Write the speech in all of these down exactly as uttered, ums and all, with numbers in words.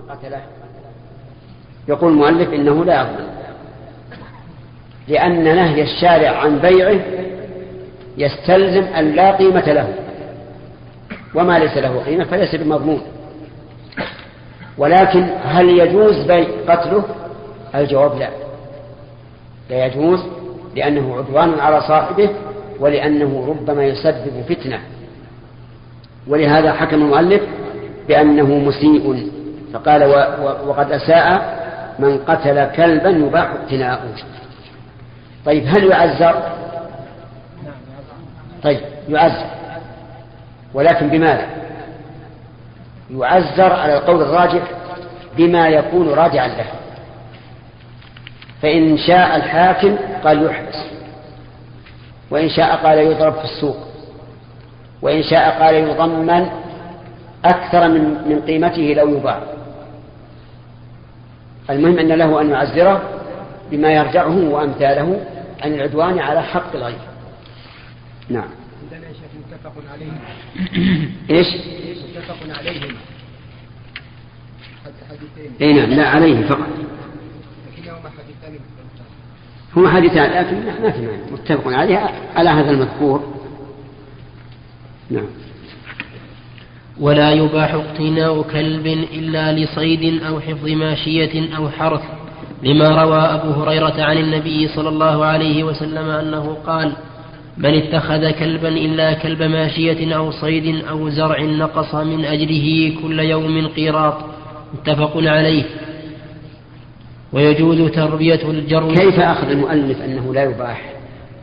قتله. يقول المؤلف إنه لا يضمن، لأن نهي الشارع عن بيعه يستلزم أن لا قيمة له، وما ليس له قيمة فليس بمضمون. ولكن هل يجوز بيع قتله؟ الجواب لا، لا يجوز، لأنه عدوان على صاحبه، ولأنه ربما يسبب فتنة. ولهذا حكم المؤلف بأنه مسيء، فقال وقد أساء من قتل كلبا يباح اقتناؤه. طيب هل يعزر؟ طيب يعزر، ولكن بماذا؟ يعزر على القول الراجح بما يكون راجعا له. فإن شاء الحاكم قال يحبس، وإن شاء قال يضرب في السوق، وإن شاء قال يضمن أكثر من من قيمته لو يباع. المهم أن له أن يعزره بما يرجعه وأمثاله عن العدوان على حق الغير. نعم. عندنا يا شيخ متفق عليه. إيش؟ متفق عليهم حديثين. إيه نعم، لا عليه فقط. لكنهما حديثان مختلفان. هما حديثان لكن ما في معنى، متفق عليه على هذا المذكور. نعم. ولا يباح اقتناء كلب إلا لصيد أو حفظ ماشية أو حرث، لما روى أبو هريرة عن النبي صلى الله عليه وسلم أنه قال: من اتخذ كلبا إلا كلب ماشية أو صيد أو زرع نقص من أجره كل يوم قيراط. متفق عليه. ويجوز تربية الجرم. كيف أخذ المؤلف أنه لا يباح؟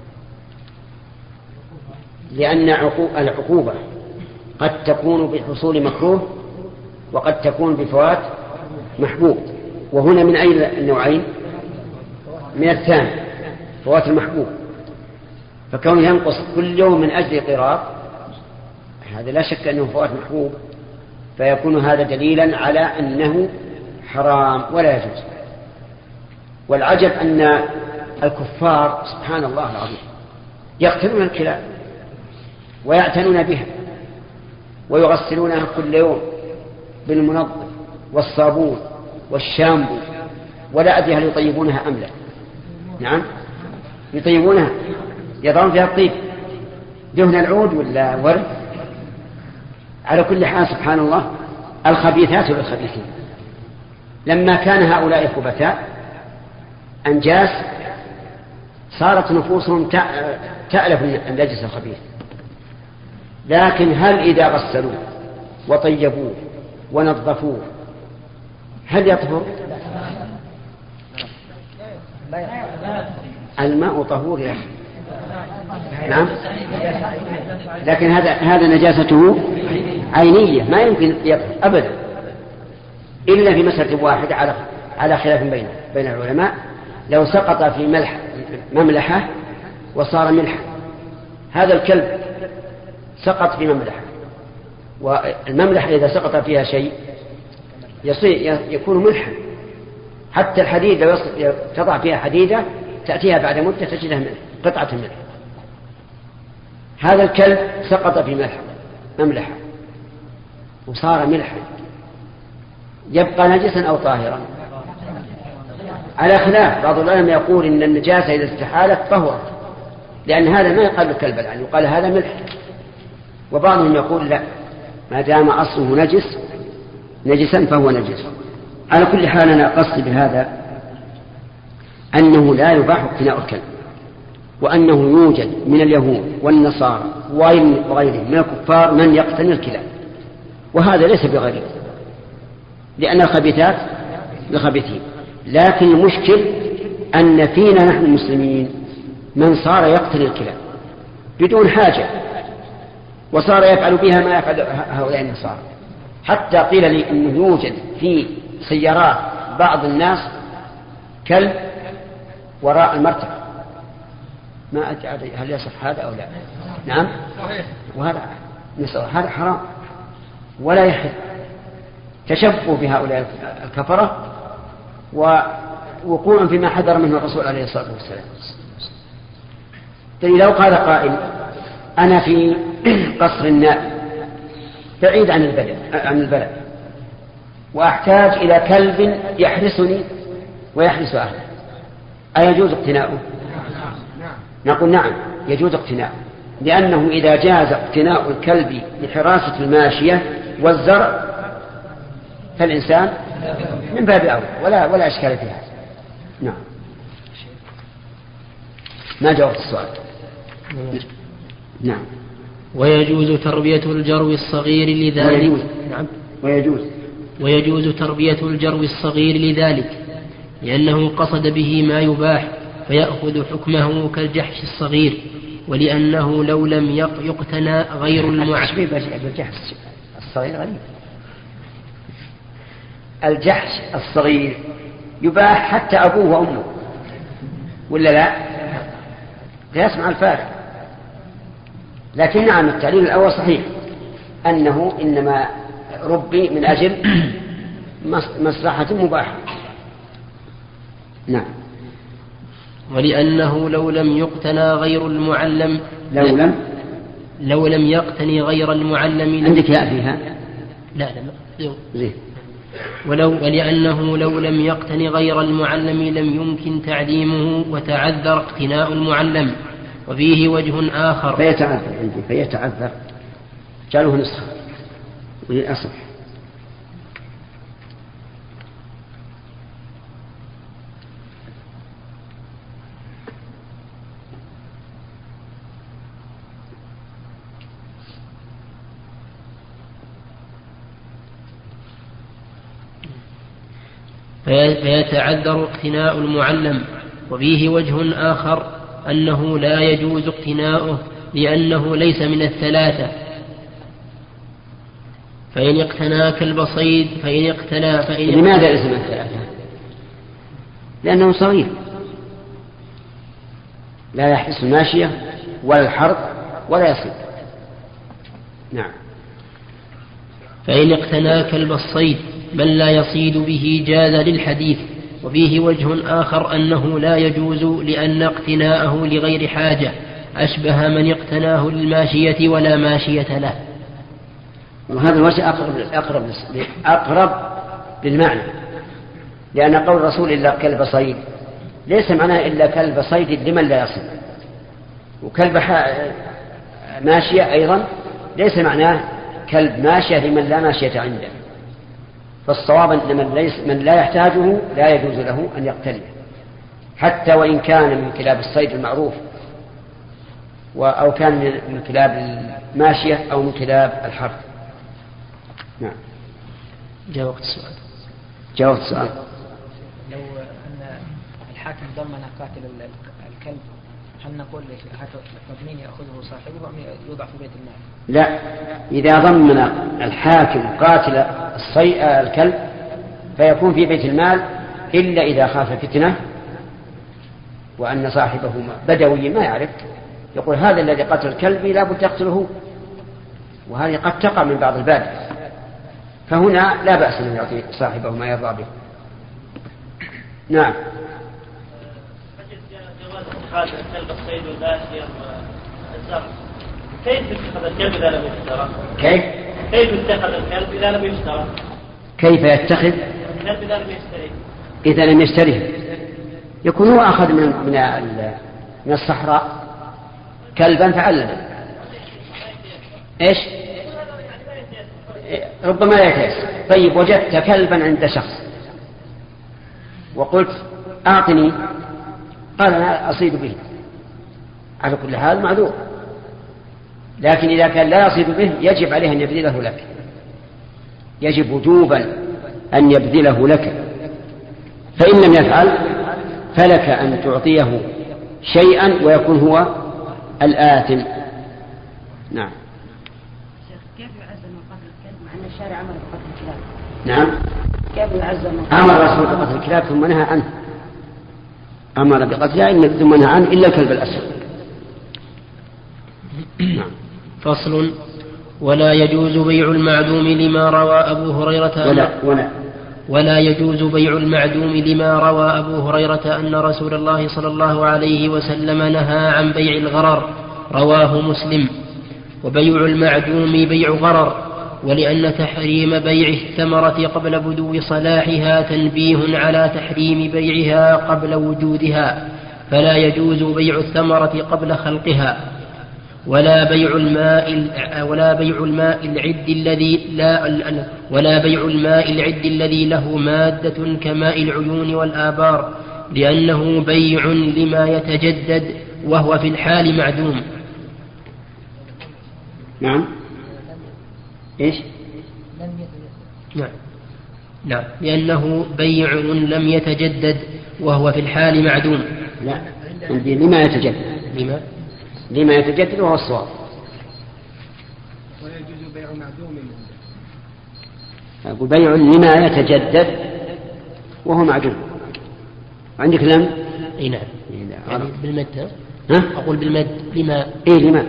لأن العقوبة قد تكون بحصول مكروه وقد تكون بفوات محبوب، وهنا من أي النوعين؟ من الثاني، فوات المحبوب. فكون ينقص كل يوم من أجل قراط هذا لا شك أنه فوات محبوب، فيكون هذا دليلا على أنه حرام ولا يجوز. والعجب أن الكفار سبحان الله العظيم يقتلون الكلاب ويعتنون بها ويغسلونها كل يوم بالمنظف والصابون والشامبو، ولا أدري هل يطيبونها أم لا. نعم يطيبونها، يضعون فيها الطيب، دهن العود ولا ورد. على كل حال سبحان الله الخبيثات والخبيثين. لما كان هؤلاء خبثاء أنجاس صارت نفوسهم تألف النجس الخبيث، لكن هل إذا غسلوه وطيبوه ونظفوه هل يطهر؟ الماء طهور يا أخي. نعم، لكن هذا هذا نجاسته عينية ما يمكن يطهر أبدا إلا في مسألة واحدة على على خلاف بين بين العلماء. لو سقط في ملح مملحة وصار ملحا، هذا الكلب سقط في مملحة، والمملحة إذا سقط فيها شيء يصير يكون ملحا. حتى الحديد لو تضع فيها حديدة تأتيها بعد مدة تجدها ملح، قطعة ملح. هذا الكلب سقط في ملح مملحة وصار ملحا، يبقى نجسا أو طاهرا؟ على خلاف. بعض العلماء يقول إن النجاسة إذا استحالت طهرت، لأن هذا ما يقال الكلب الآن، يقال هذا ملح. وبعضهم يقول لا، ما دام أصله نجس نجسا فهو نجس. على كل حال أنا قصدي بهذا أنه لا يباح اقتناء الكلب، وأنه يوجد من اليهود والنصارى وغيرهم من الكفار من يقتني الكلاب، وهذا ليس بغريب لأن الخبيثات لخبيثين. لكن المشكل أن فينا نحن المسلمين من صار يقتني الكلاب بدون حاجة، وصار يفعل بها ما يفعل هؤلاء النصارى. حتى قيل لي أنه يوجد في سيارات بعض الناس كلب وراء المرتبة. ما أدري هل يصح هذا أو لا. نعم، وهذا هذا حرام ولا يحل. تشبه بهؤلاء الكفرة ووقوع فيما حذر منه الرسول عليه الصلاة والسلام. لو قال قائل أنا في قصر النائب بعيد عن البلد عن البلد وأحتاج إلى كلب يحرسني ويحرس أهله، أيجوز اقتناؤه؟ نقول نعم يجوز اقتناؤه، لأنه إذا جاز اقتناء الكلب لحراسة الماشية والزرع فالإنسان من باب أولى ولا ولا إشكال في هذا. نعم. ما جاوبت السؤال؟ نعم. ويجوز تربية الجرو الصغير لذلك. ويجوز. نعم. ويجوز. ويجوز تربية الجرو الصغير لذلك لأنه قصد به ما يباح فيأخذ حكمه كالجحش الصغير، ولأنه لو لم يقتنى غير المعلم. الجحش الصغير غريب. الجحش الصغير يباح حتى أبوه وأمه ولا لا؟ لا يسمع الفارق. لكن نعم التعليل الأول صحيح أنه إنما ربي من أجل مصلحة مباحة. نعم. ولأنه لو لم يقتنى غير المعلم لو لم لو لم يقتني غير المعلم. عندك يا فيها؟ لا لا زين. ولو ولأنه لو لم يقتن غير المعلم لم يمكن تعليمه وتعذر اقتناء المعلم، وفيه وجه آخر. فيتعذر عندي فيتعذر جعلوه نسخة وهي أصح. فيتعذر اقتناء المعلم، وفيه وجه آخر أنه لا يجوز اقتناؤه لأنه ليس من الثلاثة، فإن اقتنى كلب صيد فإن اقتنى فإن لماذا ليس من الثلاثة؟ لأنه صغير لا يحس الماشية ولا الحرب ولا يصيد. نعم. فإن اقتنى كلب الصيد من لا يصيد به جاز للحديث، وفيه وجه آخر أنه لا يجوز لأن اقتناءه لغير حاجة أشبه من اقتناه للماشية ولا ماشية له. وهذا الوجه أقرب, أقرب, أقرب للمعنى، لأن قول الرسول إلا كلب صيد ليس معناه إلا كلب صيد لمن لا يصيد، وكلب ماشية أيضا ليس معناه كلب ماشية لمن لا ماشية عنده. فالصواب أن من, ليس من لا يحتاجه لا يجوز له أن يقتنيه حتى وإن كان من كلاب الصيد المعروف أو كان من كلاب الماشية أو من كلاب الحرث. نعم. جاوبت السؤال. جاوبت السؤال. لو أن الحاكم ضمن قاتل الكلب هل نقول مضمين يأخذه صاحبه أم يوضع في بيت المال؟ لا، إذا ضمن الحاكم قاتل الصيد الكلب فيكون في بيت المال إلا إذا خاف فتنة وأن صاحبه بدوي ما يعرف، يقول هذا الذي قتل الكلب لا بد تقتله، وهذه قد تقع من بعض البادئ، فهنا لا بأس أن يعطي صاحبه ما يرضى به. نعم. جواز كلب الصيد والماشية والزرع، كيف يتخذ الكلب إذا لم يشترى؟ كيف؟ كيف يتخذ الكلب إذا لم يشترى؟ كيف يتخذ الكلب إذا لم يشتري؟ إذا لم يشتريه يكون هو أخذ من من من الصحراء كلبا فعلم إيش؟ ربما لا يتيسر. طيب وجدت كلبا عند شخص وقلت أعطني، قال أنا أصيد به، على كل حال معذور، لكن إذا كان لا يصيد به يجب عليه أن يبذله لك، يجب وجوبا أن يبذله لك، فإن لم يفعل فلك أن تعطيه شيئا ويكون هو الآثم. نعم. كيف يعزل من قتل الكلب مع أن الشارع أمر بقتل الكلاب؟ نعم. كيف يعزل من قتل أمر الرسول بقتل الكلاب ثم نهى عنه، أمر بقتلها ثم نهى عنه إلا الكلب الأسود. نعم. فصل. ولا يجوز بيع المعدوم لما روى أبو هريرة ولا, ولا, ولا يجوز بيع المعدوم لما روى أبو هريرة أن رسول الله صلى الله عليه وسلم نهى عن بيع الغرر، رواه مسلم. وبيع المعدوم بيع غرر، ولأن تحريم بيع الثمرة قبل بدو صلاحها تنبيه على تحريم بيعها قبل وجودها، فلا يجوز بيع الثمرة قبل خلقها، ولا بيع الماء ولا بيع الماء العد الذي لا ولا بيع الماء العد الذي له مادة كماء العيون والآبار، لأنه بيع لما يتجدد وهو في الحال معدوم. نعم. إيش؟ نعم. نعم، لأنه بيع لم يتجدد وهو في الحال معدوم. لا، عندي لما يتجدد. لما؟ لما يتجدد وهو الصواب. ولا يجوز بيع معدوم. أقول بيع لما يتجدد وهو معدوم. عندك لم؟ اي نعم. يعني بالمد. ها؟ أقول بالمد لما. ايه لما.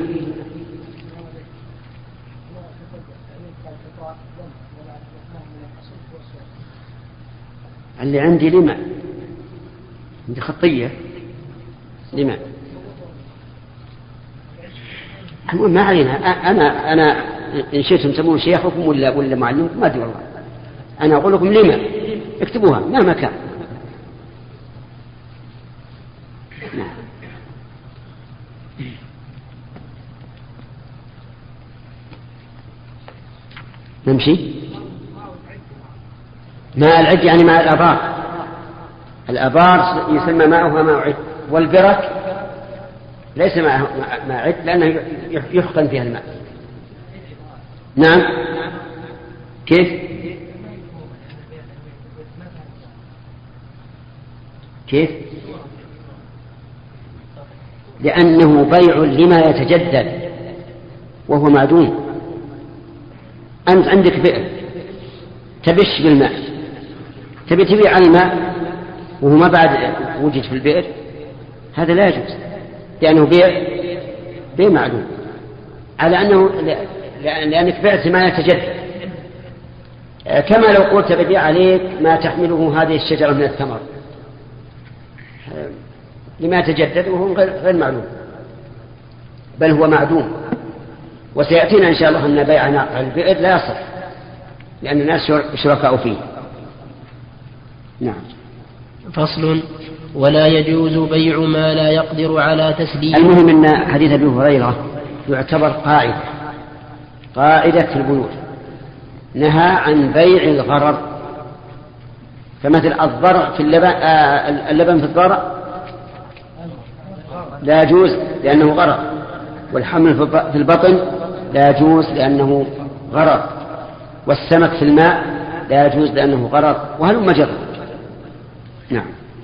اللي عندي لما، عندي خطية لما. ما علينا. أنا أنا إن شئتم تسمون شيخكم ولا ولا معلمكم ما أدري والله. أنا أقول لكم لما اكتبوها مهما كان. نمشي. ماء العد يعني ماء الآبار. الآبار يسمى ماءها ماء عد، والبرك ليس ماء عد لأنه يحقن فيها الماء. نعم. كيف كيف لأنه بيع لما يتجدد وهو معدوم. أنت عندك بئر تبش بالماء، تبي تبيع الماء وهو ما بعد وجد في البئر، هذا لا يجوز لأنه بيع بيع معدوم، على أنه لأنك بعت ما يتجدد. كما لو قلت ببيع عليك ما تحمله هذه الشجرة من الثمر لما يتجدد وهو غير معلوم، بل هو معدوم. وسيأتينا إن شاء الله أن بيع ناقع البئر لا يصح لأن الناس شركاء فيه. نعم. فصل. ولا يجوز بيع ما لا يقدر على تسليمه. المهم أن حديث أبي هريرة يعتبر قاعدة قاعدة في البيوع، نهى عن بيع الغرر. فمثل الضرع في اللبن, آه اللبن في الضرع لا يجوز لأنه غرر، والحمل في البطن لا يجوز لأنه غرر، والسمك في الماء لا يجوز لأنه غرر، وهل مجر. نعم.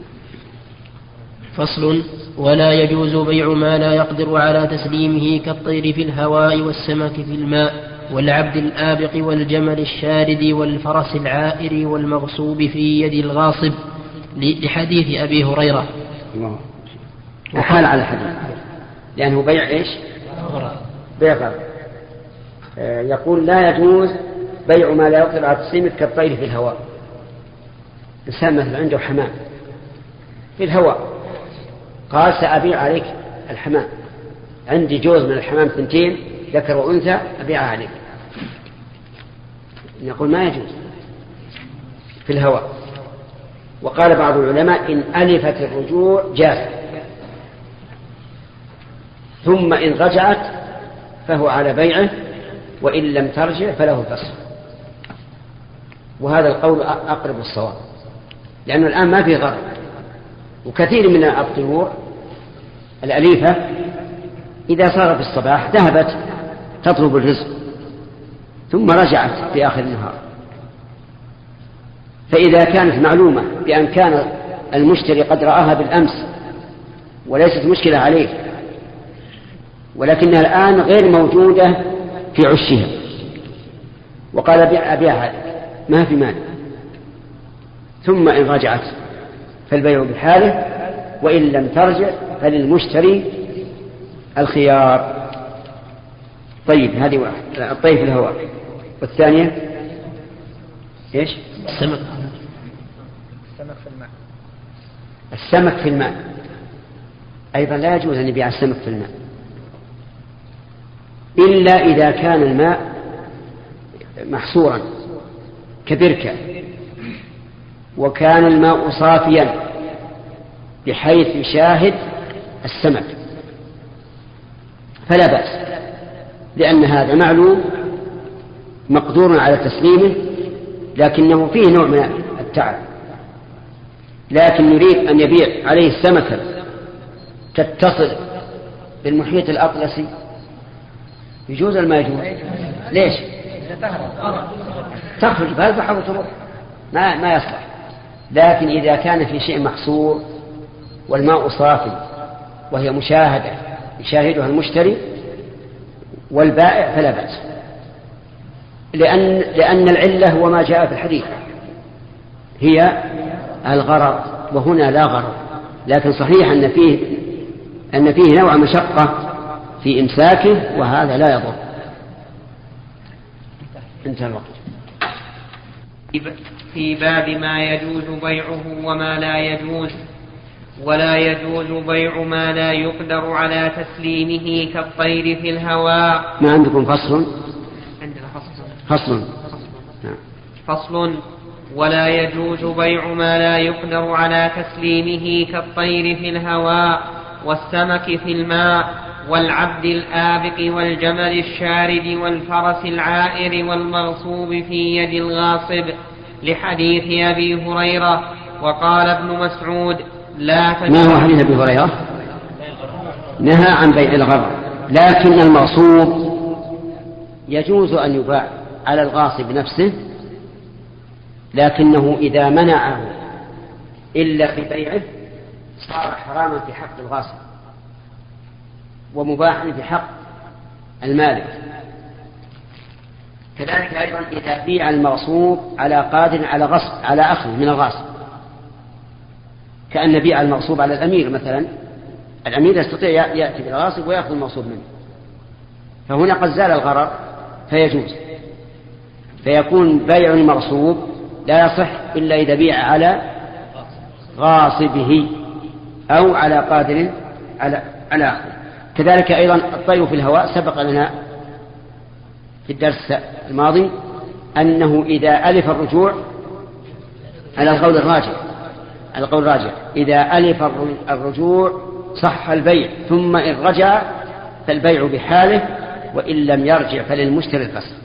فصل. ولا يجوز بيع ما لا يقدر على تسليمه كالطير في الهواء والسمك في الماء والعبد الآبق والجمل الشارد والفرس العائر والمغصوب في يد الغاصب، لحديث أبي هريرة. وحال على الحديث لأنه بيع إيش؟ بيع غرر. آه يقول لا يجوز بيع ما لا يقدر على تسليمه كالطير في الهواء. إنسان مثلا عنده حمام في الهواء، قال سأبيع عليك الحمام، عندي جوز من الحمام ثنتين ذكر وأنثى أبيعها عليك، نقول ما يجوز في الهواء. وقال بعض العلماء إن ألفت الرجوع جاز، ثم إن رجعت فهو على بيعه، وإن لم ترجع فله الفسخ. وهذا القول أقرب الصواب، لأنه الآن ما في غرر، وكثير من الطيور الأليفة إذا صار في الصباح ذهبت تطلب الرزق ثم رجعت في آخر النهار، فإذا كانت معلومة بأن كان المشتري قد رآها بالأمس وليست مشكلة عليه، ولكنها الآن غير موجودة في عشها، وقال أبيعها ما في مال، ثم إن رجعت فالبيع بحاله، وإن لم ترجع فللمشتري الخيار. طيب هذه واحد. الطيب في الهواء. والثانية إيش؟ السمك. السمك في الماء. السمك في الماء أيضا لا يجوز أن يبيع السمك في الماء إلا إذا كان الماء محصورا كبركة وكان الماء صافيا بحيث يشاهد السمك فلا بأس، لأن هذا معلوم مقدور على تسليمه، لكنه فيه نوع من التعب. لكن يريد أن يبيع عليه السمكة تتصل بالمحيط الأطلسي، يجوز ولا ما يجوز؟ ليش؟ تخرج بهالبحر وتروح، ما ما يصلح. لكن إذا كان في شيء محصور والماء صافي وهي مشاهدة يشاهدها المشتري والبائع فلا بأس، لأن لأن العلة هو ما جاء في الحديث هي الغرر، وهنا لا غرر. لكن صحيح أن فيه أن فيه نوع مشقة في إمساكه، وهذا لا يضر. انتهى الوقت. في باب ما يجوز بيعه وما لا يجوز. ولا يجوز بيع ما لا يقدر على تسليمه كالطير في الهواء. ما عندكم فصل؟ عندنا فصل. فصل. نعم. فصل. ولا يجوز بيع ما لا يقدر على تسليمه كالطير في الهواء والسمك في الماء والعبد الآبق والجمل الشارد والفرس العائر والمغصوب في يد الغاصب، لحديث أبي هريرة. وقال ابن مسعود: لا تجوز. ما هو حديث أبي هريرة؟ نهى عن بيع الغرر، لكن المغصوب يجوز أن يباع على الغاصب نفسه، لكنه إذا منعه إلا ببيعه صار حراما في حق الغاصب ومباحا في حق المالك. كذلك أيضا إذا بيع المغصوب على قادر على غصب على أخذ من الغاصب، كأن بيع المغصوب على الأمير مثلا، الأمير يستطيع يأتي بالغاصب ويأخذ المغصوب منه، فهنا قد زال الغرر فيجوز، فيكون بيع المغصوب لا يصح إلا إذا بيع على غاصبه أو على قادر على على أخذ. كذلك أيضا الطير في الهواء، سبق لنا في الدرس الماضي أنه إذا ألف الرجوع على القول الراجح القول الراجح إذا ألف الرجوع صح البيع، ثم إن رجع فالبيع بحاله، وإن لم يرجع فللمشتري القسط.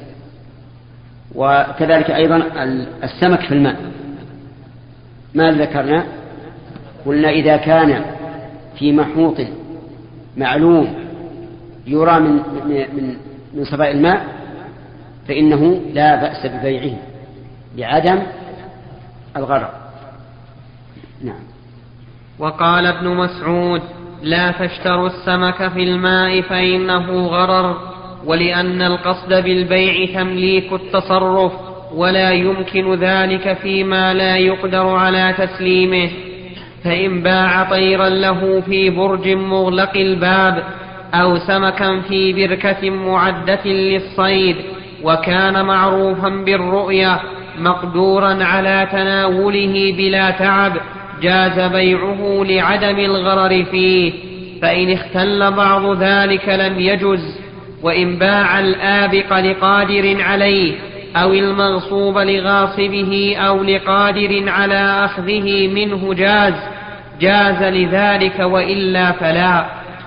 وكذلك أيضا السمك في الماء، ما ذكرنا؟ قلنا إذا كان في محوط معلوم يرى من من من صفاء الماء فإنه لا بأس ببيعه لعدم الغرر. نعم. وقال ابن مسعود: لا تشتروا السمك في الماء فإنه غرر، ولأن القصد بالبيع تمليك التصرف، ولا يمكن ذلك فيما لا يقدر على تسليمه. فإن باع طيرا له في برج مغلق الباب أو سمكا في بركة معدة للصيد وكان معروفا بالرؤية مقدورا على تناوله بلا تعب، جاز بيعه لعدم الغرر فيه. فإن اختل بعض ذلك لم يجز. وإن باع الآبق لقادر عليه أو المغصوب لغاصبه أو لقادر على أخذه منه جاز جاز لذلك، وإلا فلا.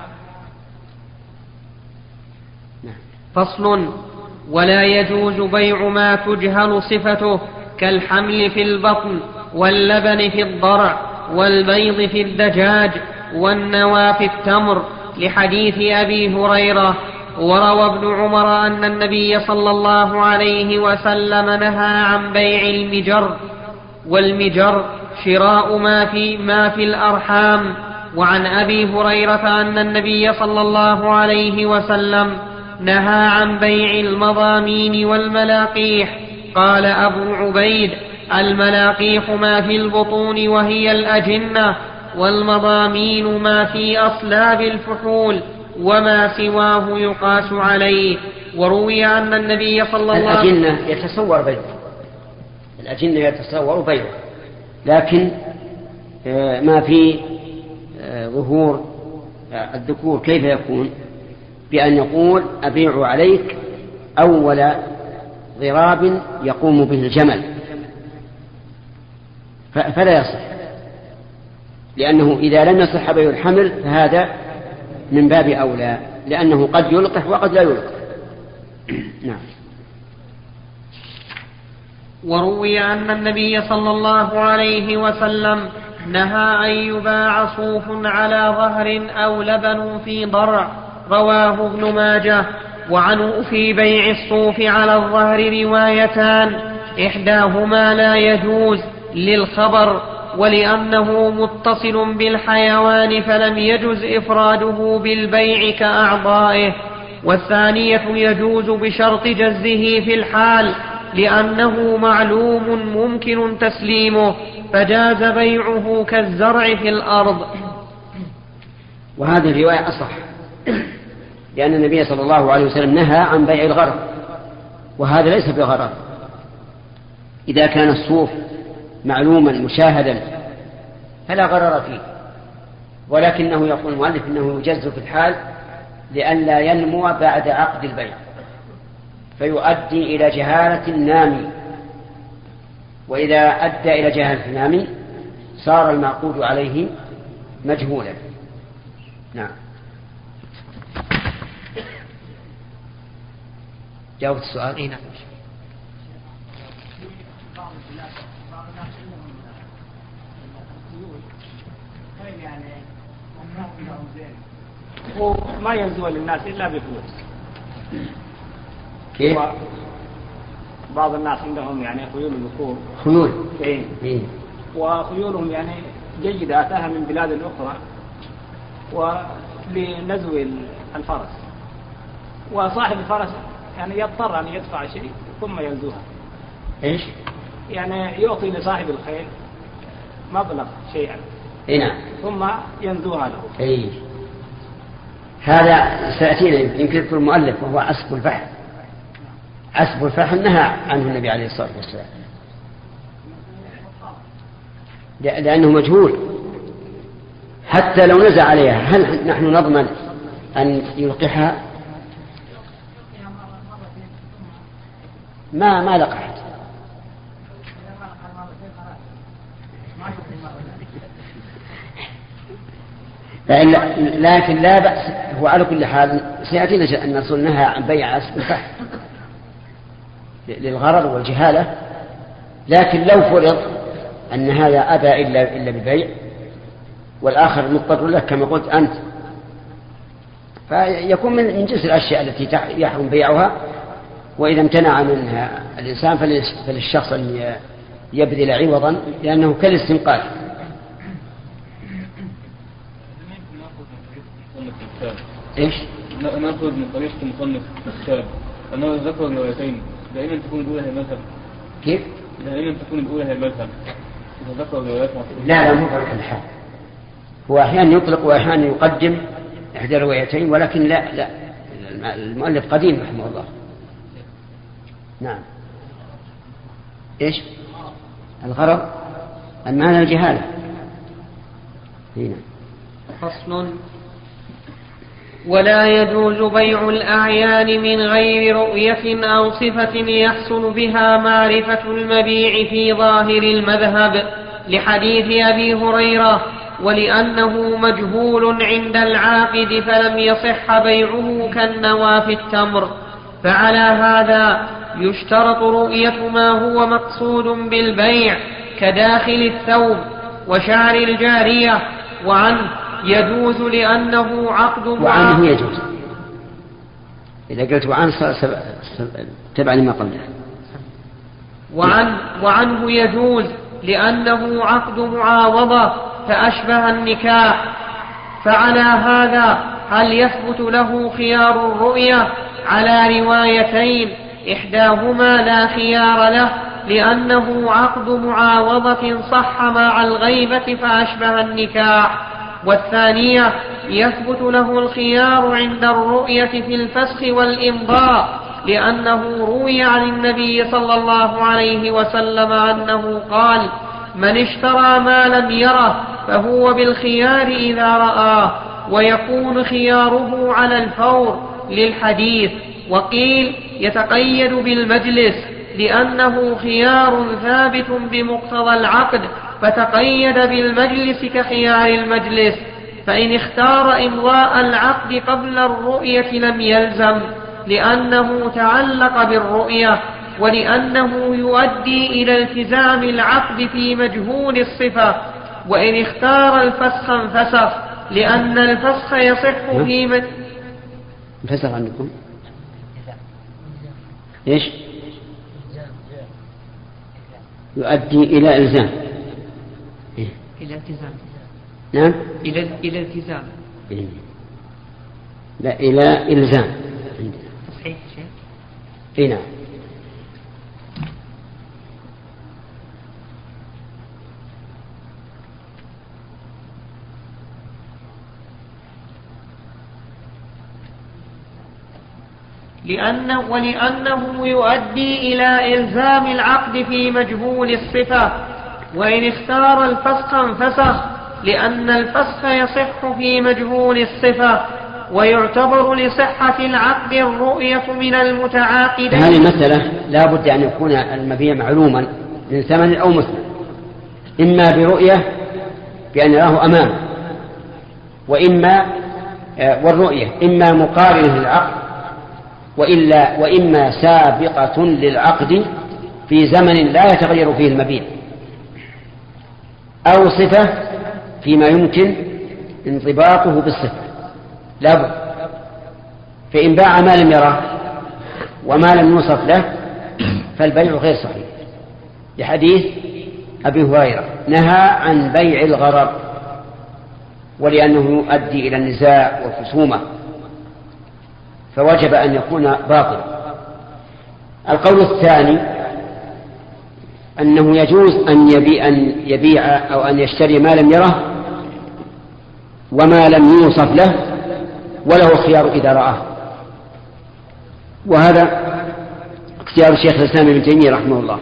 فصل. ولا يجوز بيع ما تجهل صفته كالحمل في البطن واللبن في الضرع والبيض في الدجاج والنوى في التمر، لحديث أبي هريرة. وروى ابن عمر أن النبي صلى الله عليه وسلم نهى عن بيع المجر، والمجر شراء ما في, ما في الأرحام. وعن أبي هريرة أن النبي صلى الله عليه وسلم نهى عن بيع المضامين والملاقيح. قال أبو عبيد: الملاقيح ما في البطون وهي الأجنة، والمضامين ما في أصلاب الفحول، وما سواه يقاس عليه. وروي أن النبي صلى الله عليه وسلم الأجنة يتصور بيعه الأجنة يتصور بيعه لكن ما في ظهور الذكور كيف يكون؟ بأن يقول أبيع عليك أول ضراب يقوم به الجمل فلا يصح، لأنه إذا لم يصح بيع الحمل فهذا من باب أولى، لأنه قد يلقح وقد لا يلقح. نعم. وروي أن النبي صلى الله عليه وسلم نهى أن يباع صوف على ظهر أو لبن في ضرع، رواه ابن ماجه. وعنه في بيع الصوف على الظهر روايتان، إحداهما لا يجوز للخبر ولأنه متصل بالحيوان فلم يجز إفراده بالبيع كأعضائه، والثانية يجوز بشرط جزه في الحال لأنه معلوم ممكن تسليمه فجاز بيعه كالزرع في الأرض. وهذه الرواية أصح، لأن النبي صلى الله عليه وسلم نهى عن بيع الغرر، وهذا ليس بغرر. إذا كان الصوف معلوما مشاهدا فلا غرر فيه، ولكنه يقول المؤلف إنه يجز في الحال لئلا ينمو بعد عقد البيع فيؤدي إلى جهالة النامي، وإذا أدى إلى جهالة النامي صار المعقود عليه مجهولا. نعم. جاوبت السؤال؟ اي نعم. وما ينزل للناس إلا بفلوس. كيف؟ بعض الناس عندهم يعني خيول الذكور. خيول. إيه. إيه. وخيولهم يعني جيدة أتاها من بلاد أخرى ولنزو الفرس، وصاحب الفرس يعني يضطر أن يدفع شيء ثم ينزوها. إيش؟ يعني يعطي لصاحب الخيل مبلغ شيئا. إيه نعم. ثم ينزوها له. إيه. هذا سيأتينا يمكن يذكر المؤلف، وهو عسب الفحل. عسب الفحل نهى عنه النبي عليه الصلاة والسلام لأنه مجهول، حتى لو نزع عليها هل نحن نضمن أن يلقحها؟ ما ما لقحت. لكن لا بأس، هو على كل حال سيأتينا أن الرسول نهى عن بيع عسب الفحل للغرر والجهالة، لكن لو فرض أن هذا أبى إلا إلا بالبيع والآخر مضطر له كما قلت أنت، فيكون من جنس الأشياء التي يحرم بيعها، وإذا امتنع منها الإنسان فللشخص أن يبذل عوضا، لأنه كالاستنقاذ. إيش؟ نأخذ من طريقة مصنف الكتاب أنه ذكر روايتين، دائما تكون الأولى هي المذهب. كيف؟ دائما تكون الأولى هي المذهب. إذا ذكر روايات لا لا مو على كل حال، هو أحيانا يطلق وأحيانا يقدم إحدى الروايتين، ولكن لا لا المؤلف قديم رحمه الله. نعم. إيش؟ الغرض المعنى الجهالة. هنا فصل. ولا يجوز بيع الأعيان من غير رؤية أو صفة يحصل بها معرفة المبيع في ظاهر المذهب، لحديث أبي هريرة، ولأنه مجهول عند العاقد فلم يصح بيعه كالنوى في التمر. فعلى هذا يشترط رؤية ما هو مقصود بالبيع كداخل الثوب وشعر الجارية. وعنه يجوز لأنه عقد وعنه يجوز، إذا قلت وعن تبع لما قبله. وعن وعنه يجوز لأنه عقد معاوضة فأشبه النكاح. فعلى هذا هل يثبت له خيار الرؤية على روايتين؟ إحداهما لا خيار له لأنه عقد معاوضة صح مع الغيبة فأشبه النكاح، والثانية يثبت له الخيار عند الرؤية في الفسخ والإمضاء، لأنه روي عن النبي صلى الله عليه وسلم أنه قال: من اشترى ما لم يره فهو بالخيار إذا رآه، ويكون خياره على الفور للحديث. وقيل يتقيد بالمجلس لأنه خيار ثابت بمقتضى العقد، فتقيد بالمجلس كخيار المجلس. فإن اختار إمضاء العقد قبل الرؤية لم يلزم، لأنه تعلق بالرؤية، ولأنه يؤدي إلى التزام العقد في مجهول الصفة. وإن اختار الفسخ انفسخ، لأن الفسخ يصح في من انفسخ عندكم إيش؟ يؤدي إلى إلزام. إيه؟ إلى التزام. نعم. إلى إلى التزام. إيه؟ لا، إلى إلزام. تصحيح شيء. إيه نعم. لأنه ولأنه يؤدي إلى إلزام العقد في مجهول الصفة. وإن اختار الفسخ انفسخ، لأن الفسخ يصح في مجهول الصفة، ويعتبر لصحة العقد الرؤية من المتعاقدين. هذه المسألة لا بد أن يكون المبيع معلوما من ثمن أو مثمن، إما برؤية بأن يراه أمامه، وإما والرؤية إما مقارنة للعقد، وإلا وإما سابقة للعقد في زمن لا يتغير فيه المبيع، أو صفة فيما يمكن انضباطه بالصفة لا بد. فإن باع ما لم يره وما لم يوصف له فالبيع غير صحيح، لحديث أبي هريرة نهى عن بيع الغرر، ولأنه يؤدي إلى النزاع والخصومة، فوجب أن يكون باطلا. القول الثاني أنه يجوز أن يبيع, أن يبيع أو أن يشتري ما لم يره وما لم يوصف له، وله خيار إذا رآه، وهذا اختيار الشيخ الإسلام ابن تيمية رحمه الله.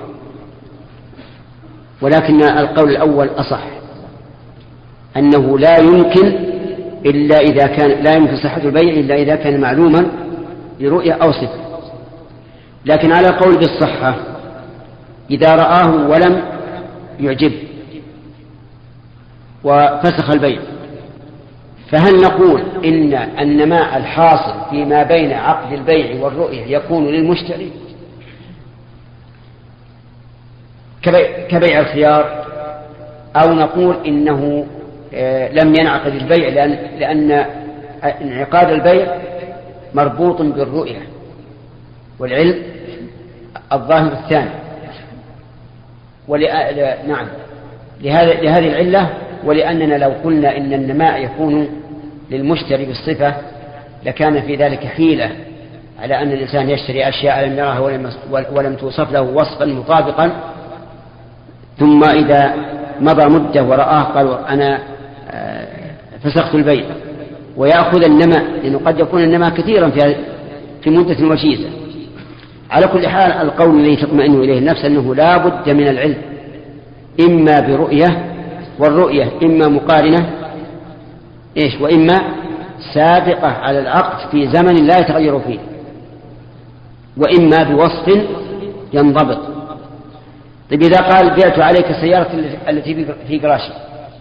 ولكن القول الأول أصح، أنه لا يمكن إلا إذا كان لا يمكن صحة البيع إلا إذا كان معلوما برؤية أو صفة. لكن على القول بالصحة إذا رآه ولم يعجب وفسخ البيع، فهل نقول إن النماء الحاصل فيما بين عقد البيع والرؤية يكون للمشتري كبيع الخيار، أو نقول إنه لم ينعقد البيع لأن, لأن انعقاد البيع مربوط بالرؤية والعلم الظاهر الثاني. ولأ... نعم لهذا... لهذه العلة، ولأننا لو قلنا إن النماء يكون للمشتري بالصفة لكان في ذلك حيلة على أن الإنسان يشتري أشياء لم يراها ولم, ولم توصف له وصفا مطابقا، ثم إذا مضى مدة ورآه قالوا أنا فسخت البيع، ويأخذ النماء، لأنه قد يكون النماء كثيرا في في مدة وجيزة. على كل حال القول الذي تطمئن إليه النفس أنه لا بد من العلم، إما برؤية، والرؤية إما مقارنة إيش وإما سابقة على العقد في زمن لا يتغير فيه، وإما بوصف ينضبط. طيب إذا قال بعت عليك السيارة التي في قراشي،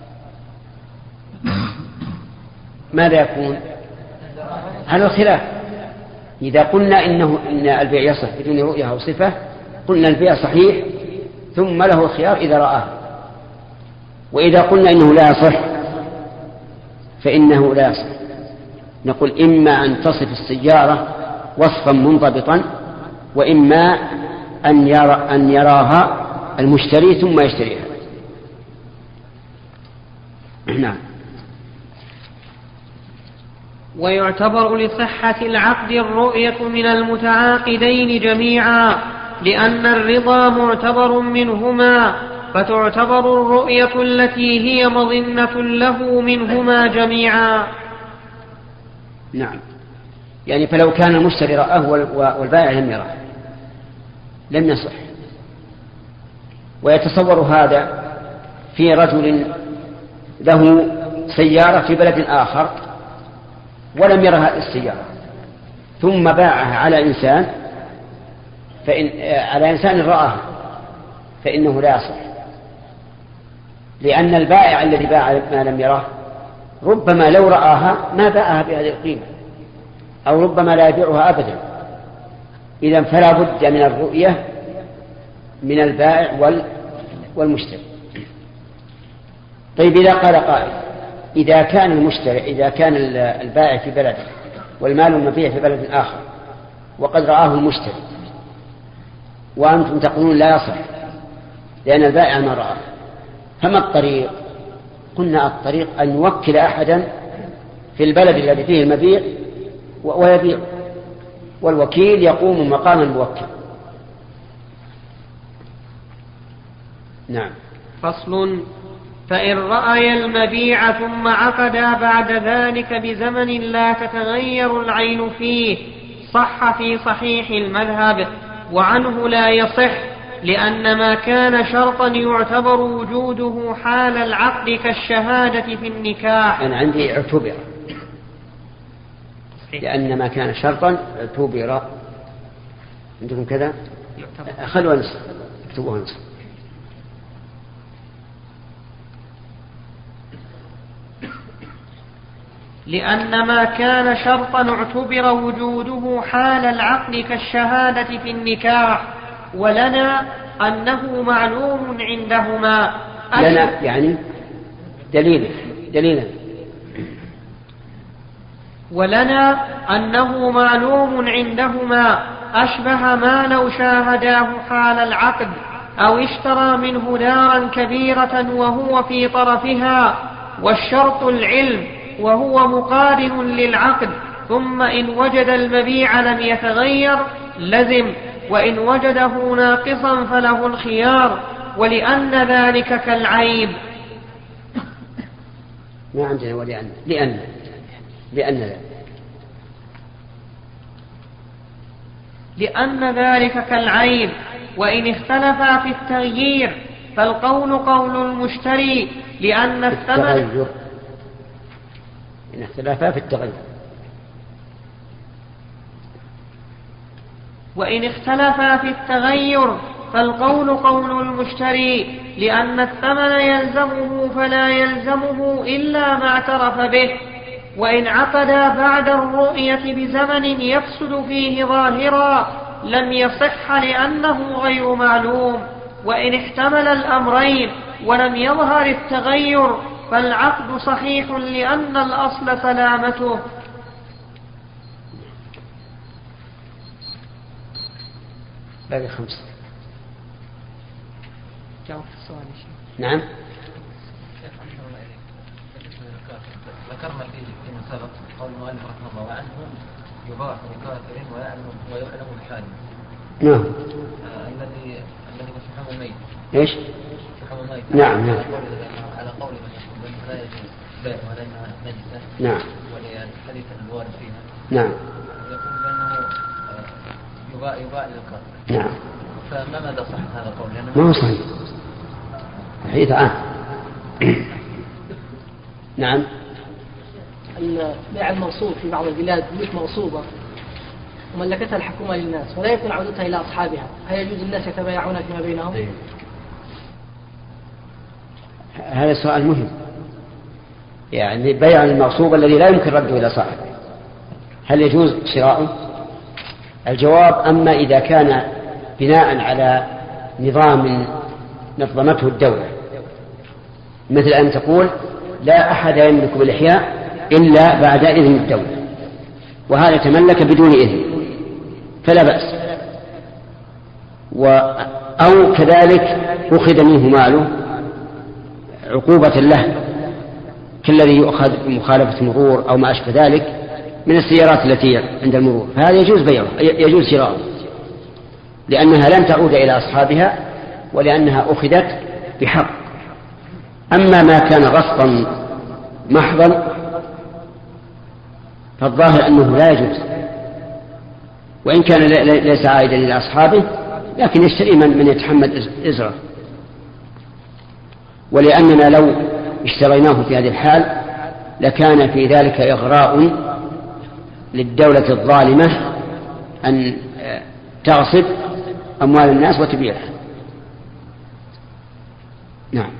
ماذا يكون؟ على الخلاف. إذا قلنا إنه إن البيع يصح بدون رؤية أو صفة قلنا البيع صحيح ثم له الخيار إذا رآه. وإذا قلنا إنه لا يصح فإنه لا يصح، نقول إما أن تصف السيارة وصفا منضبطا، وإما أن يرى أن يراها المشتري ثم يشتريها. نعم. ويعتبر لصحة العقد الرؤية من المتعاقدين جميعا، لأن الرضا معتبر منهما، فتعتبر الرؤية التي هي مظنة له منهما جميعا. نعم، يعني فلو كان المشتري رآه والبائع لم يراه لم يصح. ويتصور هذا في رجل له سيارة في بلد آخر ولم يرها السيارة، ثم باعها على إنسان فإن على إنسان رآها فإنه لا يصح، لأن البائع الذي باع ما لم يراه ربما لو رآها ما باعها بهذه القيمة، أو ربما لا يبيعها أبدا. إذن فلا بد من الرؤية من البائع والمشتري. طيب إذا قال قائل إذا كان المشتري إذا كان البائع في بلد والمال المبيع في بلد آخر وقد رآه المشتري وأنتم تقولون لا يصح لأن البائع ما رآه، فما الطريق؟ قلنا الطريق أن يوكل أحدا في البلد الذي فيه المبيع ويبيع، والوكيل يقوم مقام الموكل. نعم. فصل: فإن رأي المبيع ثم عقدا بعد ذلك بزمن لا تتغير العين فيه صح في صحيح المذهب، وعنه لا يصح، لأن ما كان شرطا يعتبر وجوده حال العقد كالشهادة في النكاح. أنا عندي اعتبر، لأن ما كان شرطا اعتبر. عندكم كذا؟ خلوا نصف، اكتبوها نصف. لأن ما كان شرطا اعتبر وجوده حال العقد كالشهادة في النكاح، ولنا أنه معلوم عندهما. لنا يعني دليل دليلا. ولنا أنه معلوم عندهما أشبه ما لو شاهداه حال العقد أو اشترى منه دارا كبيرة وهو في طرفها، والشرط العلم وهو مقارن للعقد، ثم إن وجد المبيع لم يتغير لزم، وإن وجده ناقصا فله الخيار، ولأن ذلك كالعيب. ما عندنا ولأن لأن لأن ذلك لأن ذلك كالعيب. وإن اختلفا في التغيير فالقول قول المشتري، لأن الثمن إن اختلافا في التغير وإن اختلفا في التغير فالقول قول المشتري، لأن الثمن يلزمه فلا يلزمه إلا ما اعترف به. وإن عقدا بعد الرؤية بزمن يفسد فيه ظاهرا لم يصح لأنه غير معلوم. وإن احتمل الأمرين ولم يظهر التغير فالعقد صحيح لأن الأصل سلامته. باقي خمسة. جاوب السؤال. نعم. ذكرنا فيما سبق قول المؤلف رحمه الله عنه يباح لكافر ويعلم ويعلم بحاله. نعم. الذي الذي يسحب الميت. ايش؟ يسحب الميت. نعم نعم. على قول من يقول لا يجوز بيع ولا نجسة. نعم. وللحديث الوارد فيها. نعم. يقول بأنه يباع يباع للكافر. نعم. فما مدى صحة هذا القول؟ ما هو صحيح. حديث عام. نعم. البيع الموصول في بعض البلاد بيوت موصوبة وملكتها الحكومة للناس ولا يمكن عودتها إلى أصحابها، هل يجوز الناس يتبايعون فيما بينهم؟ أيه. هذا سؤال مهم، يعني بيع المغصوب الذي لا يمكن رده إلى صاحبه هل يجوز شراؤه؟ الجواب: أما إذا كان بناء على نظام نظمته الدولة، مثل أن تقول لا أحد يملك بالإحياء إلا بعد إذن الدولة، وهذا تملك بدون إذن فلا بأس. و أو كذلك أخذ منه ماله عقوبة له كالذي يؤخذ بمخالفة مرور أو ما أشبه ذلك من السيارات التي عند المرور، فهذا يجوز بيعه يجوز شراؤه لأنها لن تعود إلى أصحابها ولأنها أخذت بحق. أما ما كان غصبا محضا فالظاهر أنه لا يجوز، وإن كان ليس عائدا إلى أصحابه لكن يشتري من, من يتحمل إزره. ولأننا لو اشتريناه في هذه الحال لكان في ذلك إغراء للدولة الظالمة أن تغصب أموال الناس وتبيعها. نعم.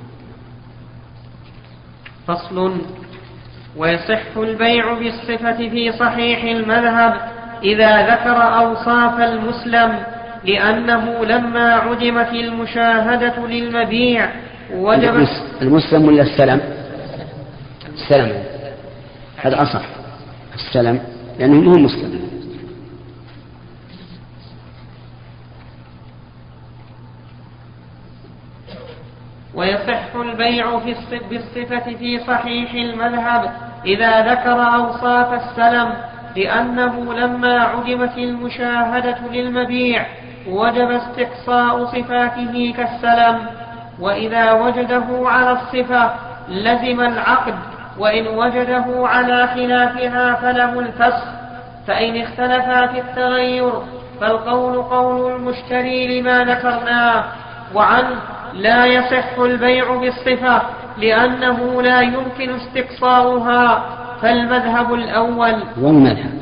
فصل. ويصح البيع بالصفة في صحيح المذهب إذا ذكر أوصاف المسلم، لأنه لما عدمت المشاهدة للمبيع وجب المسلم ولا السلم؟ السلم هذا أصح، السلم لأنه هو مسلم. ويصح البيع بالصفة في صحيح المذهب إذا ذكر أوصاف السلم، لأنه لما عدمت المشاهدة للمبيع وجب استقصاء صفاته كالسلم، وإذا وجده على الصفة لزم العقد، وإن وجده على خلافها فله الفسخ. فإن اختلفا في التغير فالقول قول المشتري لما ذكرناه. وعنه لا يصح البيع بالصفة لأنه لا يمكن استقصاؤها، فالمذهب الأول والمذهب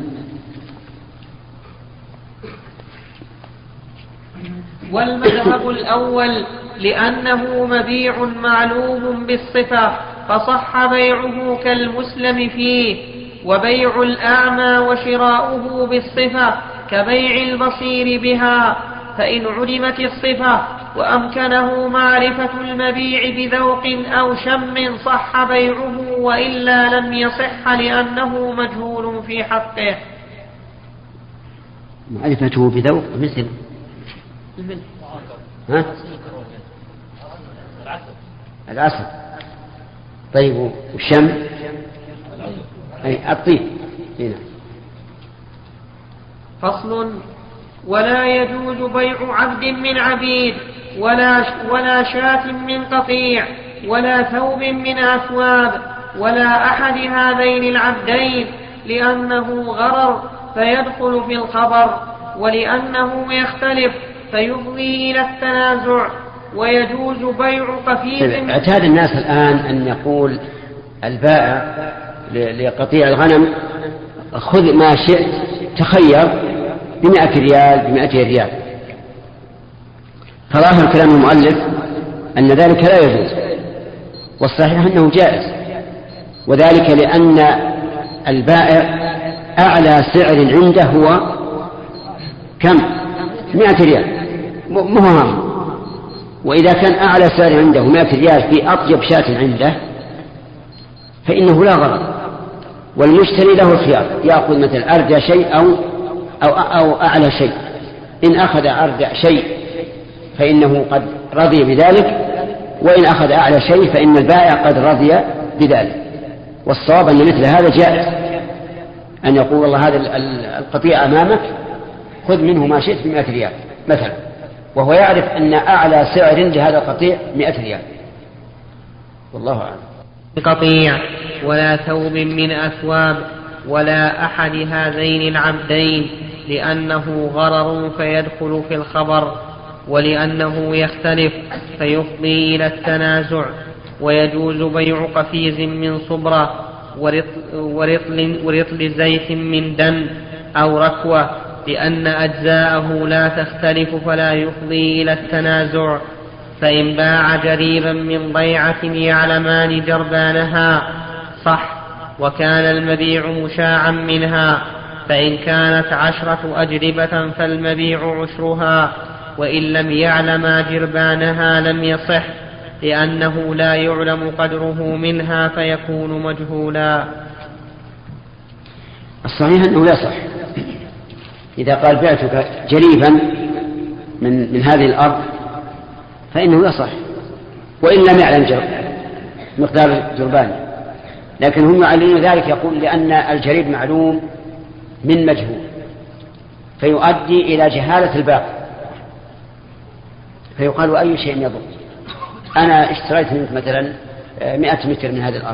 والمذهب الأول لأنه مبيع معلوم بالصفة فصح بيعه كالمسلم فيه، وبيع الأعمى وشراؤه بالصفة كبيع البصير بها. فإن علمت الصفة وأمكنه معرفة المبيع بذوق أو شم صح بيعه، وإلا لم يصح لأنه مجهول في حقه. معرفته بذوق مثل ها؟ العسل. طيب والشم؟ أي الطيب. هنا. فصل. ولا يجوز بيع عبد من عبيد، ولا ولا شاة من قطيع، ولا ثوب من أثواب، ولا أحد هذين العبدين، لأنه غرر فيدخل في الخبر، ولأنه يختلف فيفضي إلى التنازع. ويجوز بيع قفيز. اعتاد الناس الآن أن يقول البائع لقطيع الغنم خذ ما شئت تخير بمئة ريال بمئتي ريال. فظاهر كلام المؤلف أن ذلك لا يجوز، والصحيح أنه جائز، وذلك لأن البائع أعلى سعر عنده هو كم؟ مئة ريال مهم. وإذا كان أعلى سعر عنده مئة ريال في أطيب شاة عنده فإنه لا غرض، والمشتري له الخيار يأخذ مثل أردى شيء أو, أو, أو أعلى شيء. إن أخذ أردى شيء فإنه قد رضي بذلك، وإن أخذ أعلى شيء فإن البائع قد رضي بذلك. والصواب أن مثل هذا جائز، أن يقول الله هذا القطيع أمامك خذ منه ما شئت بمئة ريال مثلا، وهو يعرف أن أعلى سعر لهذا القطيع مئة ريال. والله أعلم. قطيع ولا ثوب من أثواب ولا أحد هذين العبدين، لأنه غرر فيدخل في الخبر، ولأنه يختلف فيفضي إلى التنازع. ويجوز بيع قفيز من صبرة ورطل, ورطل, ورطل زيت من دم أو ركوة، لأن أجزاءه لا تختلف فلا يفضي إلى التنازع. فإن باع جريبا من ضيعة يعلمان جربانها صح، وكان المبيع مشاعا منها. فإن كانت عشرة أجربة فالمبيع عشرها، وإن لم يعلما جربانها لم يصح، لأنه لا يعلم قدره منها فيكون مجهولا. الصحيح أنه لا صح. إذا قال بعتك جريبا من, من هذه الأرض فإنه يصح، وإن لم يعلم جرب مقدار الجربان. لكن هم يعلمون ذلك، يقول لأن الجريب معلوم من مجهول فيؤدي إلى جهالة الباقي، فيقال أي شيء يضر. أنا اشتريت منك مثلا مئة متر من هذه الأرض،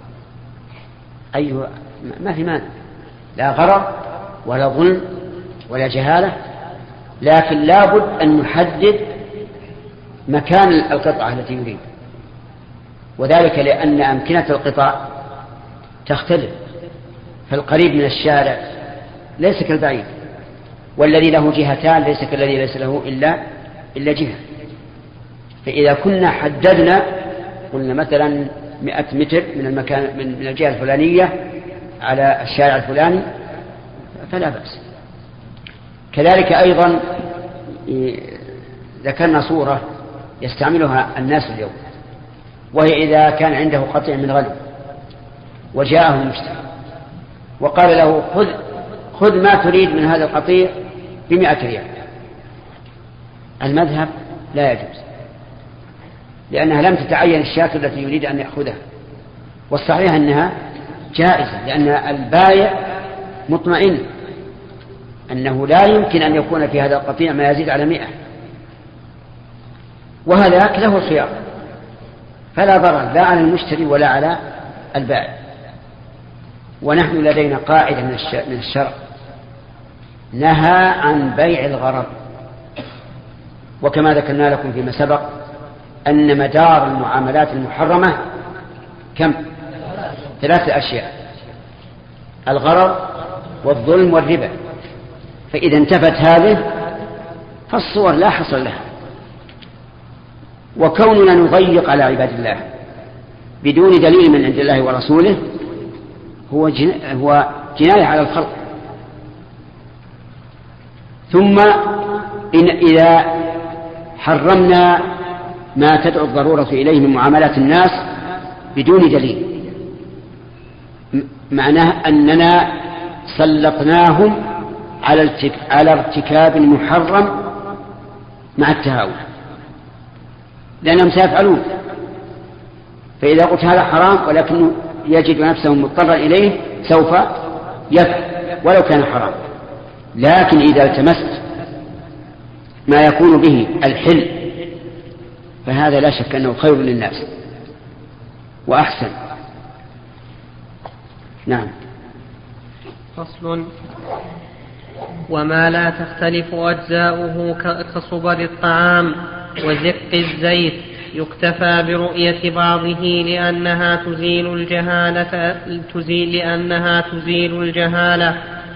أيه ما في مانع، لا غرر ولا ظلم ولا جهالة، لكن لابد أن نحدد مكان القطعة التي يريد، وذلك لأن أمكنة القطع تختلف، فالقريب من الشارع ليس كالبعيد، والذي له جهتان ليس كالذي ليس له إلا إلا جهة. فإذا كنا حددنا قلنا مثلا مئة متر من المكان من الجهة الفلانية على الشارع الفلاني فلا بأس. كذلك أيضا ذكرنا صورة يستعملها الناس اليوم، وهي إذا كان عنده قطيع من غنم وجاءه المشتري وقال له خذ خذ ما تريد من هذا القطيع بمئة ريال. المذهب لا يجوز، لأنها لم تتعين الشاة التي يريد أن يأخذها، والصحيح أنها جائزة، لأن البائع مطمئن أنه لا يمكن أن يكون في هذا القطيع ما يزيد على مئة، وهذاك له الخيار، فلا ضرر لا على المشتري ولا على البائع. ونحن لدينا قاعدة من الشرع نهى عن بيع الغرر، وكما ذكرنا لكم فيما سبق أن مدار المعاملات المحرمة كم؟ ثلاثة أشياء: الغرر والظلم والربا. فإذا انتفت هذه فالصور لا حصر لها. وكوننا نضيق على عباد الله بدون دليل من عند الله ورسوله هو هو جناية على الخلق. ثم إن إذا حرمنا ما تدعو الضرورة إليه من معاملات الناس بدون دليل معناه أننا سلطناهم على ارتكاب محرم مع التهاون، لأنهم سيفعلون. فإذا قلت هذا حرام ولكنه يجد نفسه مضطرا إليه سوف يفعل ولو كان حرام. لكن إذا التمست ما يكون به الحل فهذا لا شك أنه خير للناس وأحسن. نعم. فصل: وما لا تختلف أجزاؤه كصبر الطعام وزق الزيت يكتفى برؤية بعضه لأنها تزيل الجهالة تزيل لأنها تزيل الجهالة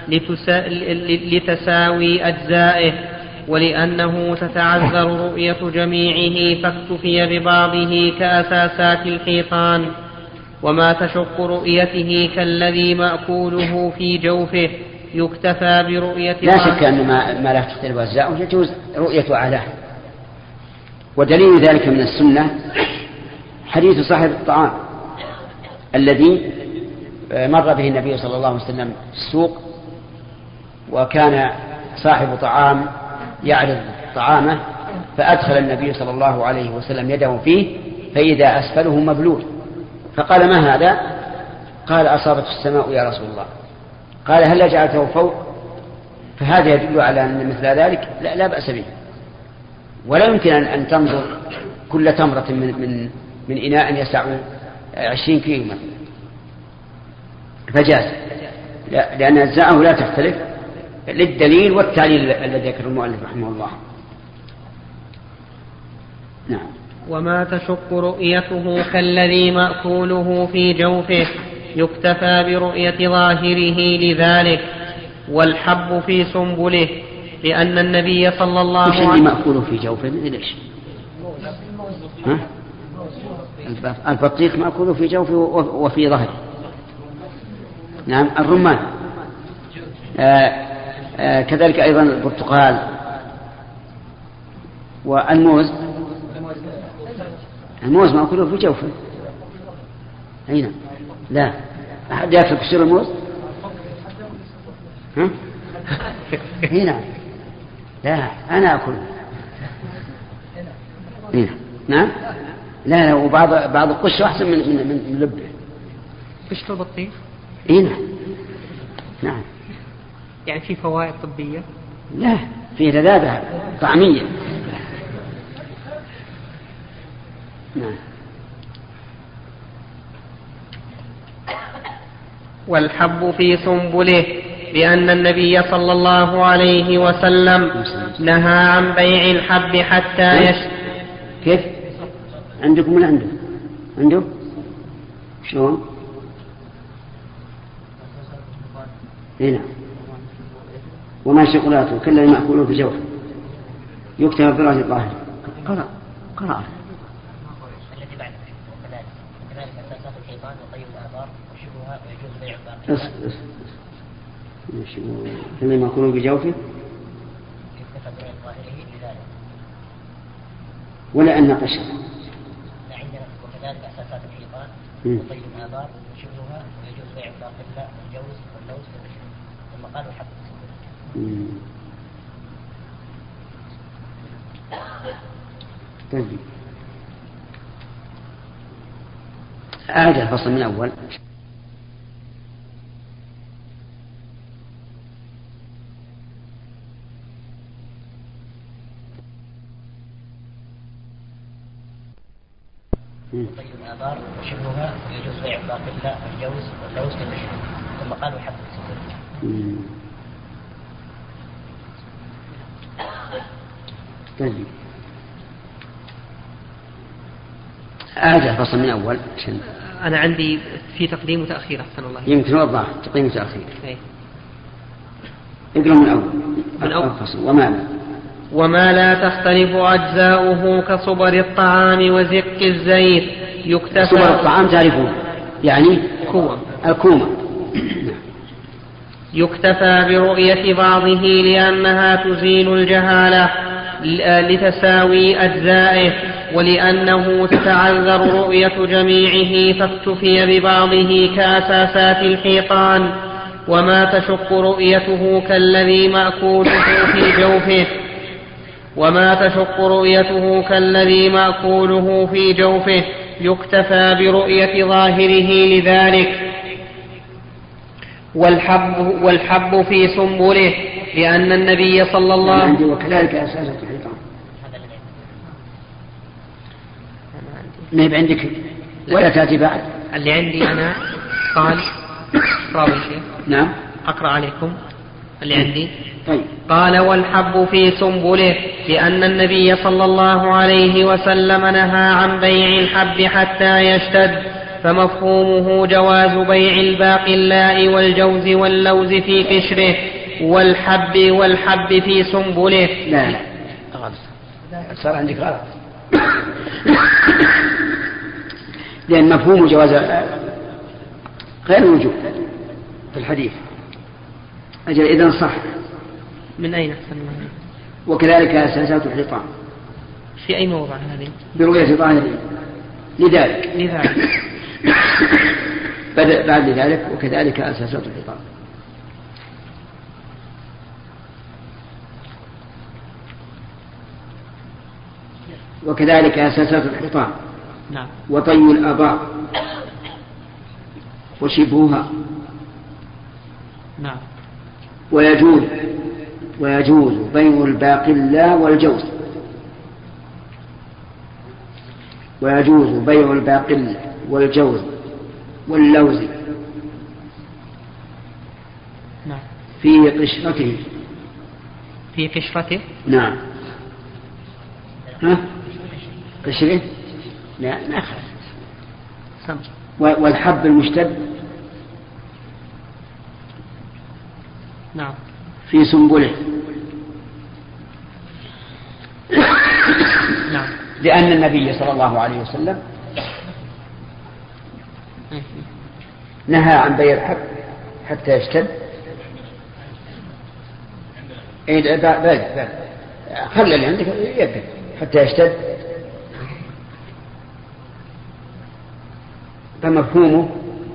لتساوي أجزائه، ولأنه تتعذر رؤية جميعه فاكتفي ببعضه كأساسات الحيطان. وما تشق رؤيته كالذي مأكوله في جوفه يكتفى برؤية لا شك أن ما, ما لا تختلف أجزاؤه يجوز رؤية أعلاه. ودليل ذلك من السنة حديث صاحب الطعام الذي مر به النبي صلى الله عليه وسلم في السوق، وكان صاحب طعام يعرض طعامه فأدخل النبي صلى الله عليه وسلم يده فيه فإذا أسفله مبلول، فقال: ما هذا؟ قال: أصابت السماء يا رسول الله. قال: هل جعلته فوق؟ فهذا يدل على أن مثل ذلك لا, لا بأس به، ولا يمكن أن تنظر كل تمرة من, من, من إناء يسع عشرين كيلو مثلا، فجاز، لا لأن أجزاءه لا تختلف للدليل والتعليل الذي ذكر المؤلف رحمه الله. نعم. وما تشق رؤيته كالذي مأكوله في جوفه يكتفى برؤية ظاهره لذلك. والحب في سنبله لأن النبي صلى الله عليه وسلم وش اللي مأكوله في جوفه؟ ليش؟ ها؟ البطيخ مأكوله في جوفه وفي ظهره. نعم. الرمان آآ آآ كذلك أيضا البرتقال والموز. الموز مأكوله في جوفه. أين؟ لا أحد يأكل كسر الموز؟ ها؟ هنا لا أنا أكل هنا. نعم. لا لا وبعض بعض القش أحسن من من من لبه. قشر البطيخ هنا. نعم. يعني في فوائد طبية؟ لا، في لذاذة طعمية. نعم. والحب في سنبله لأن النبي صلى الله عليه وسلم نهى عن بيع الحب حتى يش كيف؟ عندكم ولا عنده؟ عنده؟ شلون؟ هنا وما شغلاته كالذي مأكوله في جوفه يكتب برأس الظاهر. قرأ قرأ الذي بعده وكذلك وكذلك أساسات الحيطان وطيب الآبار وشبهها ويجوز بيع الباقي كالذي مأكوله في جوفه يكتفى برأس ظاهره لذلك ولا أن نقشه. عندنا وكذلك أساسات الحيطان وطيب الآبار وشبهها ويجوز بيع الباقي والجوز واللوز ثم قالوا حب طيب أعد الفصل من أول. طيب الآبار وشبهها ويجوز بيع الباقي والجوز واللوز ثم قالوا حب طيب أعد الفصل من أول. أنا عندي في تقديم وتأخير أحسن الله. يمكن وضح تقديم وتأخير. أي. اقرأ من أول. من أول الفصل وما لا وما لا تختلف أجزاؤه كصبر الطعام وزق الزيت يكتفى. صبر الطعام تعرفون يعني كوم الكومة. يكتفى برؤية بعضه لأنها تزيل الجهالة لتساوي أجزائه ولأنه تتعذر رؤية جميعه فاكتفي ببعضه كأساسات الحيطان وما تشق رؤيته كالذي مأكوله في جوفه وما تشق رؤيته كالذي مأكوله في جوفه يكتفى برؤية ظاهره لذلك. والحب, والحب في سنبله لأن النبي صلى الله عليه وسلم وكذلك أساسة الحيطان. ما يبقى عندك ولا تأتي بعد اللي عندي أنا قال راوي شيء. نعم أقرأ عليكم اللي عندي. طيب. قال والحب في سنبله لأن النبي صلى الله عليه وسلم نهى عن بيع الحب حتى يشتد فمفهومه جواز بيع الباقلاء والجوز واللوز في قشره والحب والحب في سنبله. لا لا غلط صار عندك غلط لأن مفهوم جواز غير وجوب في الحديث. أجل إذن صح. من أين أحسن الله؟ وكذلك أساسات الحيطان. في أي موضع هذه؟ برؤية ظاهره لذلك لذلك بدأ بعد ذلك وكذلك أساسات الحيطان. وكذلك أساسات الحيطان. نعم. وطي الآبار وشبهها. نعم. ويجوز ويجوز بيع الباقلاء والجوز ويجوز بيع الباقلاء والجوز واللوز نعم. في قشرته. في قشرته. نعم. ها قشره لا ما خلاص. والحب المشتد. نعم. في سنبله. نعم. لأن النبي صلى الله عليه وسلم نهى عن بيع الحب حتى يشتد. ايه بالك بالك خلي اللي عندك يبدأ حتى يشتد. فمفهومه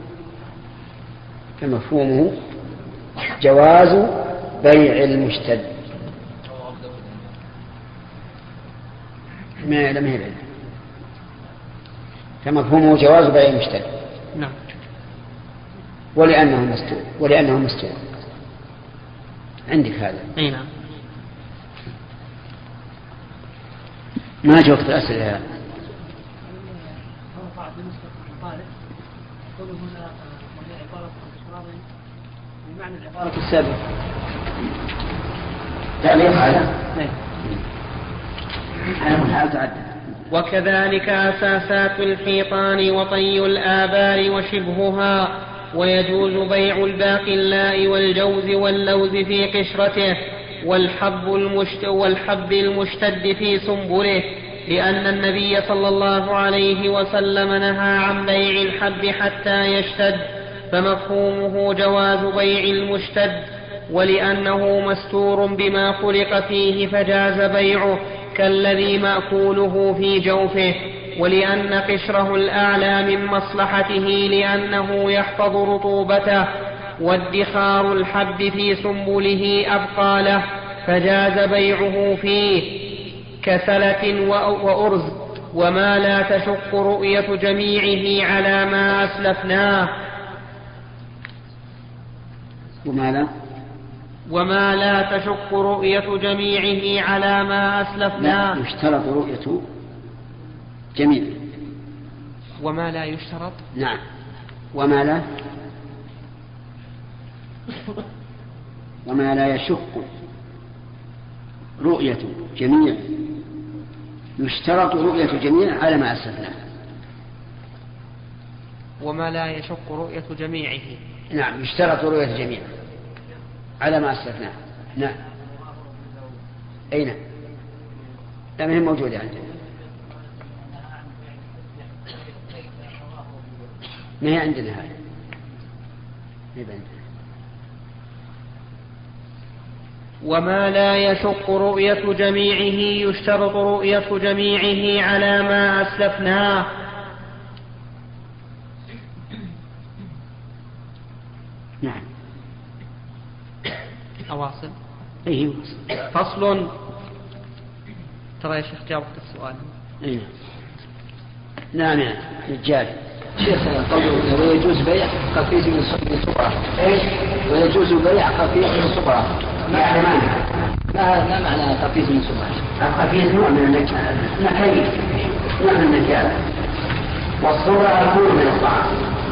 فمفهومه جواز بيع المشتد. ما لم يبعد. فمفهومه جواز بيع المشتد. نعم. ولأنه مستور ولأنه مستور عندك هذا. أي نعم. ما جاءت الأسئلة. بمعنى العبارة السابقة تعليق على على محال تعدد. وكذلك أساسات الحيطان وطي الآبار وشبهها ويجوز بيع الباقلاء والجوز واللوز في قشرته والحب, المشت والحب المشتد في سنبله، لأن النبي صلى الله عليه وسلم نهى عن بيع الحب حتى يشتد، فمفهومه جواز بيع المشتد، ولأنه مستور بما خلق فيه فجاز بيعه كالذي مأكوله في جوفه، ولأن قشره الأعلى من مصلحته لأنه يحفظ رطوبته، وادخار الحب في سنبله أبقى له فجاز بيعه فيه كسلة وأرز، وما لا تشق رؤية جميعه على ما أسلفناه وما لا وما لا تشق رؤية جميعه على ما أسلفناه. لا يشترط رؤية جميع. وما لا يشترط. نعم. وما لا وما لا يشق رؤية جميع يشترط رؤية جميع على ما أسلفناه. وما لا يشق رؤية جميعه. نعم يشترط رؤية جميع على ما أسلفناه. نعم. أين؟ لا ما هي موجودة عندنا. ما هي عندنا هاي. وما لا يشق رؤية جميعه يشترط رؤية جميعه على ما أسلفناه. نعم. أواصل. أيه. فصل. ترى يا شيخ جاوبت السؤال. أيه. نعم يا رجال. شيخ قوله ويجوز بيع قفيز من صبرة. ايش؟ ويجوز بيع قفيز من صبرة. يعني ما ما ما معنى قفيز من صبرة؟ القفيز نوع من النكال، نوع من النكال، والصبرة الكون من الطعام.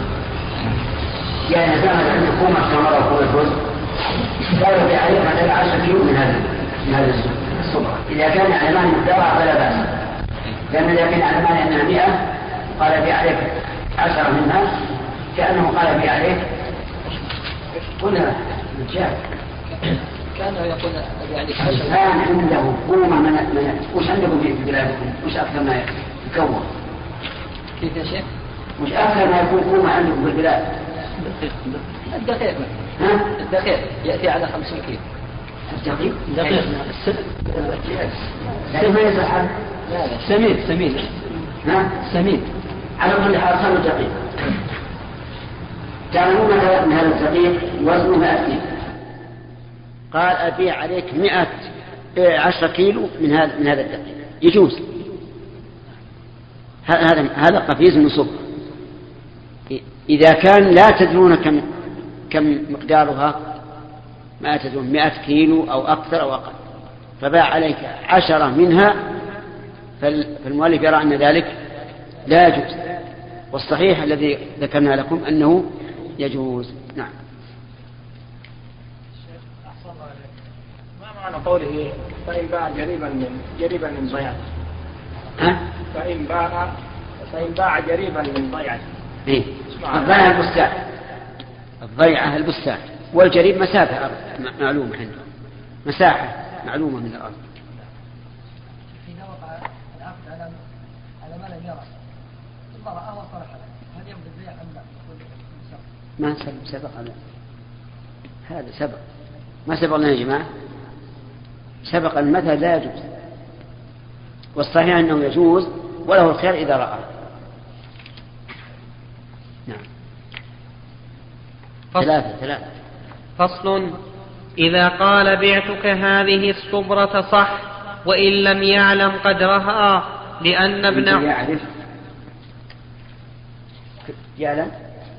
يعني زمان أن يكون مرة وكون الرز قالوا بعليه مثلا عشرة كيلو من هذا من هذا الصبرة. إذا كان علمان مقدارها فلا بأس، لأن إذا كان علمان أنها مئة قال في عليك عشرة منها كأنه قال في عليك قلنا رجال. كأنه يقول أبي عليك عشرة. كان عنده قومة من من وش عندكم في بلادكم؟ وش أكثر ما يكون؟ كيف يا شيخ؟ وش أكثر ما يكون قومة عندكم في البلاد؟ الدقيق. ها؟ الدقيق يأتي على خمسين كيلو. الدقيق؟ دقيق. لكن ما يصح. لا لا سميد سميد. ها؟ سميد. على كل حال صار دقيق. تعلمون أن هذا الدقيق وزنه مئة كيلو. قال أبيع عليك مئة عشرة كيلو من هذا من هذا الدقيق. يجوز. هذا هذا قفيز من صبر. إذا كان لا تدرون كم كم مقدارها، ما تدرون مئة كيلو أو أكثر أو أقل، فباع عليك عشرة منها، فالمؤلف يرى أن ذلك لا يجوز، والصحيح الذي ذكرنا لكم أنه يجوز. نعم. ما معنى قوله فإن باع جريبا من جريبا من ضيعة؟ ها؟ فإن باع فإن باع جريبا من ضيعة. إيه؟ الضيعة البستان، الضيعة البستان، والجريب مسافة أرض معلومة عنده، مساحة معلومة من الأرض. حين وقع العقد على على ما لم يرى ثم رآه وصرح له، هل يبدو البيع أم لا؟ ما سبق سبق لا. هذا سبق ما سبق لنا يا جماعة. سبق المثل لا يجوز، والصحيح أنه يجوز وله الخير إذا رأى. نعم. ثلاثة ثلاثة. فصل. إذا قال بعتك هذه الصبرة صح وإن لم يعلم قدرها، لأن ابن يعرف يعلم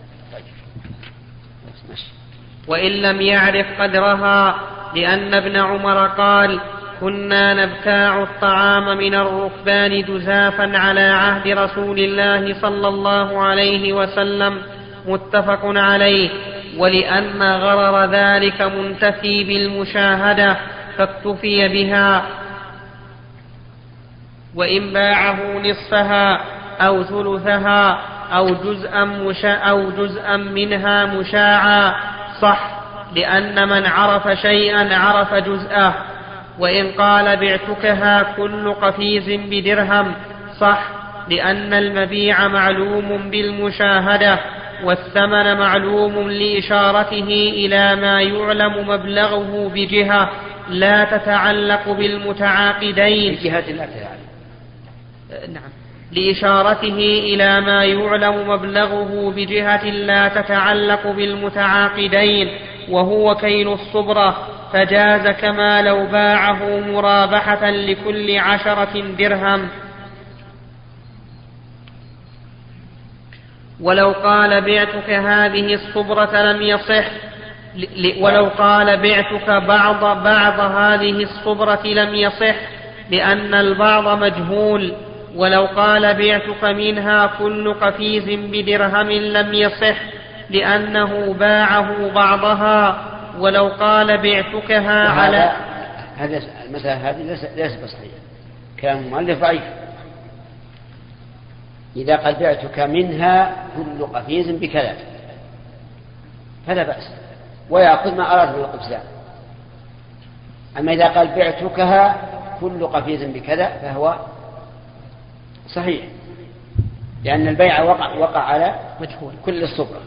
وإن لم يعرف قدرها، لأن ابن عمر قال: كنا نبتاع الطعام من الركبان جزافا على عهد رسول الله صلى الله عليه وسلم، متفق عليه. ولأن غرر ذلك منتفي بالمشاهدة فاكتفي بها، وإن باعه نصفها أو ثلثها أو جزءا, مشا أو جزءا منها مشاعا صح، لأن من عرف شيئا عرف جزءه. وإن قال بعتكها كل قفيز بدرهم صح، لأن المبيع معلوم بالمشاهدة، والثمن معلوم لإشارته إلى ما يعلم مبلغه بجهة لا تتعلق بالمتعاقدين بجهة لا تتعلق. نعم، لإشارته إلى ما يعلم مبلغه بجهة لا تتعلق بالمتعاقدين، وهو كيل الصبرة، فجاز كما لو باعه مرابحة لكل عشرة درهم. ولو قال بعتك هذه الصبرة لم يصح، ولو قال بعتك بعض بعض هذه الصبرة لم يصح، لأن البعض مجهول. ولو قال بعتك منها كل قفيز بدرهم لم يصح، لأنه باعه بعضها. ولو قال بعتكها على هذا المسألة هذه ليس بصحيح، كلام المؤلف ضعيف. إذا قال بعتك منها كل قفيز بكذا فلا بأس، ويأخذ ما أراد من القفزان. أما إذا قال بعتكها كل قفيز بكذا فهو صحيح، لأن البيع وقع, وقع على مجهول كل الصبرة،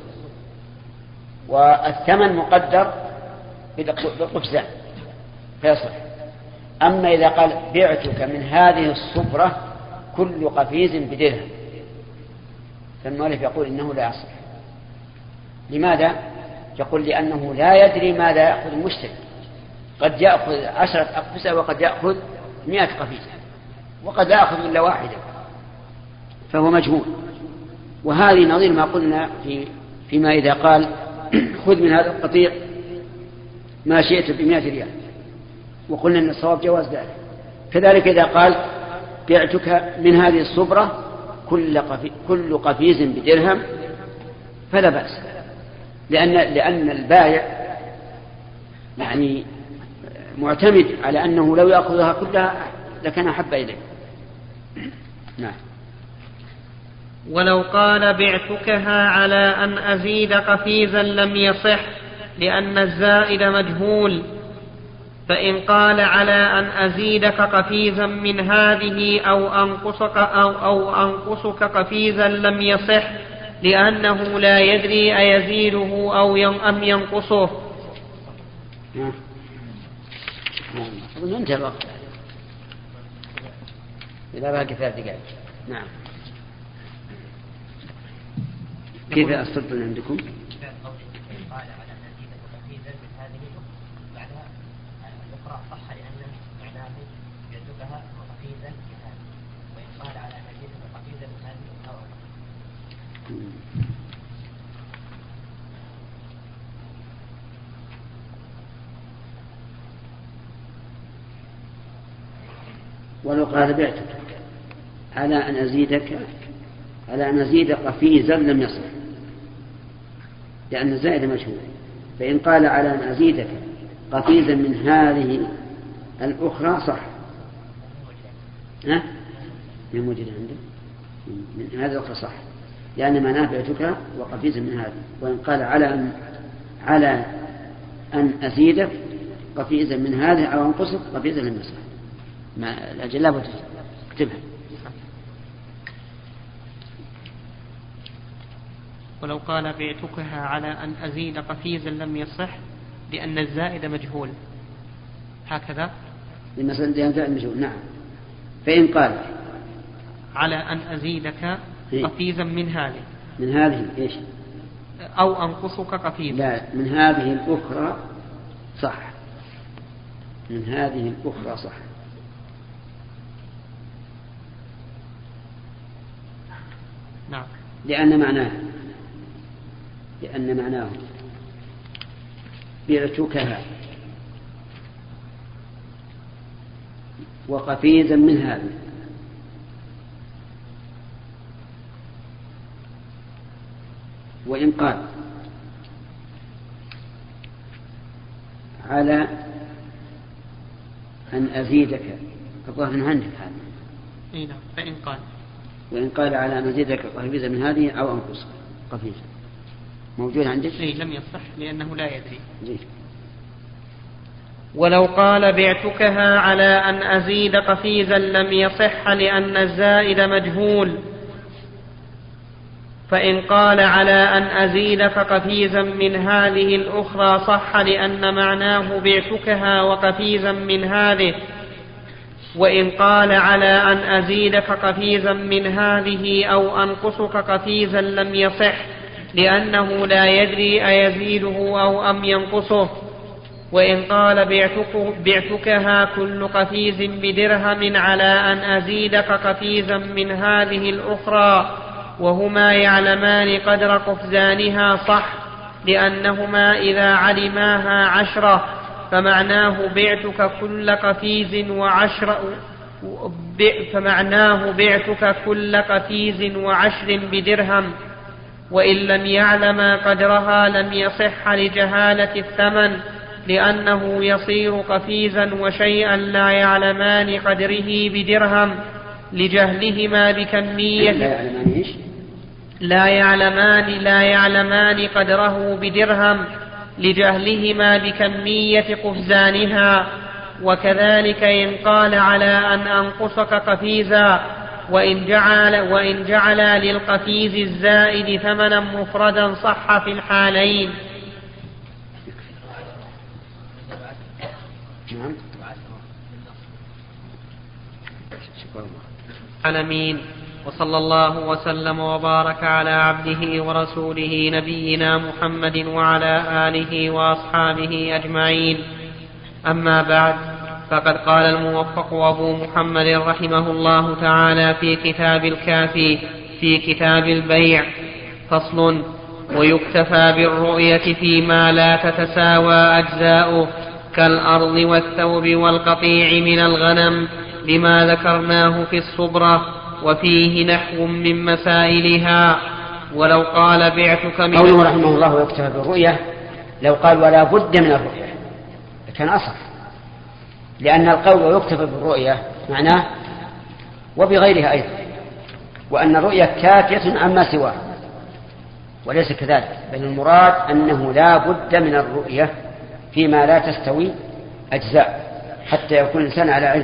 والثمن مقدر بالقفزان فيصح. أما إذا قال بعتك من هذه الصبرة كل قفيز بدرهم فالمؤلف يقول إنه لا يصح. لماذا؟ يقول لأنه لا يدري ماذا يأخذ المشتري، قد يأخذ عشرة أقفزة وقد يأخذ مئة قفيزة وقد لا يأخذ إلا واحدة، فهو مجهول. وهذه نظير ما قلنا في فيما إذا قال خذ من هذا القطيع ما شئت بمئة ريال، وقلنا أن الصواب جواز ذلك. كذلك إذا قال بعتك من هذه الصبرة كل, قفي كل قفيز بدرهم فلا بأس، لأن, لأن البائع يعني معتمد على أنه لو يأخذها كلها لكان أحب إليه. نعم. ولو قال بعتكها على أن أزيد قفيزا لم يصح، لأن الزائد مجهول. فإن قال على أن أزيدك قفيزا من هذه أو أنقصك, أو, أو أنقصك قفيزا لم يصح، لأنه لا يدري أيزيده أو أم ينقصه. أظن انتهى الوقت إذا باقي ثلاث دقائق. نعم. كيف أصدقون عندكم؟ ولو قال بعتك على أن أزيدك على أن أزيد قفيزا لم يصح، لأن الزائد مجهول. فإن قال على أن أزيدك قفيزا من هذه الأخرى صح. ها؟ من موجود عنده من هذه الأخرى صح، لأن ما نافعتك وقفيزا من هذه. وإن قال على أن على أن أزيدك قفيزا من هذه أو أنقصك قفيزا لم يصح. ما الأجل لا تكتبها. ولو قال بعتكها على أن أزيد قفيزا لم يصح، لأن الزائد مجهول. هكذا المسألة الزائد مجهول. نعم. فإن قال على أن أزيدك قفيزا من هذه من هذه إيش أو أنقصك قفيزا، لا، من هذه الأخرى صح، من هذه الأخرى صح. نعم. لأن معناه لأن معناه بعتكها وقفيزا من هذا، وإن قال على أن أزيدك الظاهر عندك هذا. إيه نعم. فإن قال وإن قال على مزيدك قفيزة من هذه أو أنقص قفيزة موجود عندك؟ إيه لم يصح لأنه لا يدري. زين. ولو قال بعتكها على أن أزيد قفيزا لم يصح لأن الزائد مجهول. فإن قال على أن أزيدك قفيزا من هذه الأخرى صح لأن معناه بعتكها وقفيزا من هذه. وإن قال على أن أزيدك قفيزا من هذه أو أنقصك قفيزا لم يصح لأنه لا يدري أيزيده أو أم ينقصه. وإن قال بعتك بعتكها كل قفيز بدرهم على أن أزيدك قفيزا من هذه الأخرى وهما يعلمان قدر قفزانها صح لأنهما إذا علماها عشرة فمعناه بعتك كل قفيز وعشر فمعناه بعتك كل قفيز وعشر بدرهم. وإن لم يعلم قدرها لم يصح لجهالة الثمن لأنه يصير قفيزا وشيئا لا يعلمان قدره بدرهم لجهلهما بكمية لا يعلمان لا يعلمان قدره بدرهم لجهلهما بكمية قفزانها. وكذلك إن قال على أن أنقصك قفيزا وإن جعل, وإن جعل للقفيز الزائد ثمنا مفردا صح في الحالين. العالمين. وصلى الله وسلم وبارك على عبده ورسوله نبينا محمد وعلى آله وأصحابه أجمعين. أما بعد، فقد قال الموفق أبو محمد رحمه الله تعالى في كتاب الكافي في كتاب البيع: فصل: ويكتفى بالرؤية فيما لا تتساوى أجزاؤه كالأرض والثوب والقطيع من الغنم لما ذكرناه في الصبرة وفيه نحو من مسائلها. ولو قال بعتك من قوله رحمه الله ويكتفى بالرؤية، لو قال ولا بد من الرؤية كان أصح، لأن القول ويكتفى بالرؤية معناه وبغيرها أيضا، وأن الرؤية كافية عما سواه، وليس كذلك، بل المراد أنه لا بد من الرؤية فيما لا تستوي أجزاء حتى يكون الإنسان على علم.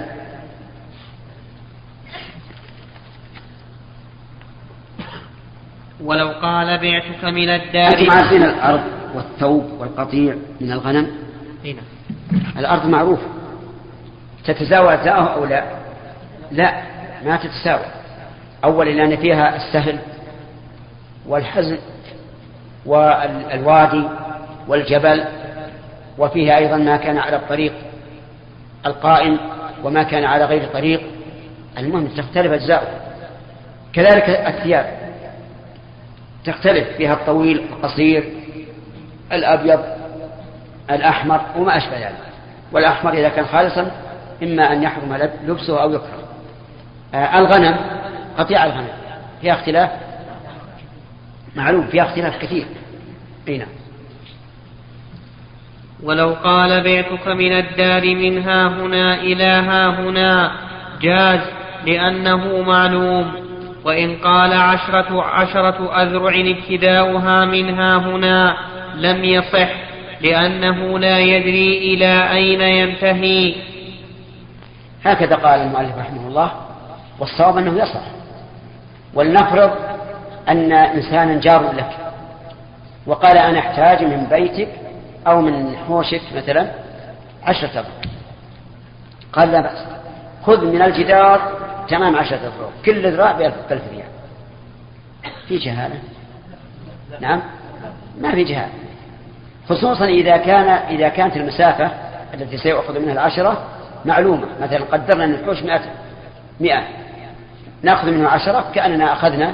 ولو قال بعتك من الدار، أنتم عارفين الأرض والثوب والقطيع من الغنم؟ هنا. الأرض معروف تتساوى أجزاءه أو لا؟ لا، ما تتساوى. أولا لأن فيها السهل والحزن والوادي والجبل، وفيها أيضا ما كان على الطريق القائم وما كان على غير طريق. المهم تختلف أجزاؤه. كذلك الثياب تختلف، فيها الطويل القصير الأبيض الأحمر وما أشبه ذلك. والأحمر إذا كان خالصا إما أن يحرم لبسه أو يكره. آه الغنم، قطيع الغنم فيها اختلاف معلوم، فيها اختلاف كثير. هنا. ولو قال بعتك من الدار من ها هنا إلى ها هنا جاز لأنه معلوم. وإن قال عشرة, عشرة أذرع ابتداؤها من ها هنا لم يصح لأنه لا يدري إلى أين ينتهي. هكذا قال المؤلف رحمه الله، والصواب أنه يصح. ولنفرض أن إنسانا جار لك وقال أنا أحتاج من بيتك أو من حوشك مثلا عشرة أذرع، قال لا بأس، خذ من الجدار تمام عشرة أذرع، كل ذراع بألف ريال. في جهالة؟ نعم، ما في جهالة، خصوصا إذا كان إذا كانت المسافة التي سيأخذ منها العشرة معلومة. مثلا قدرنا أن الحوش مئة مئة نأخذ منه عشرة كأننا أخذنا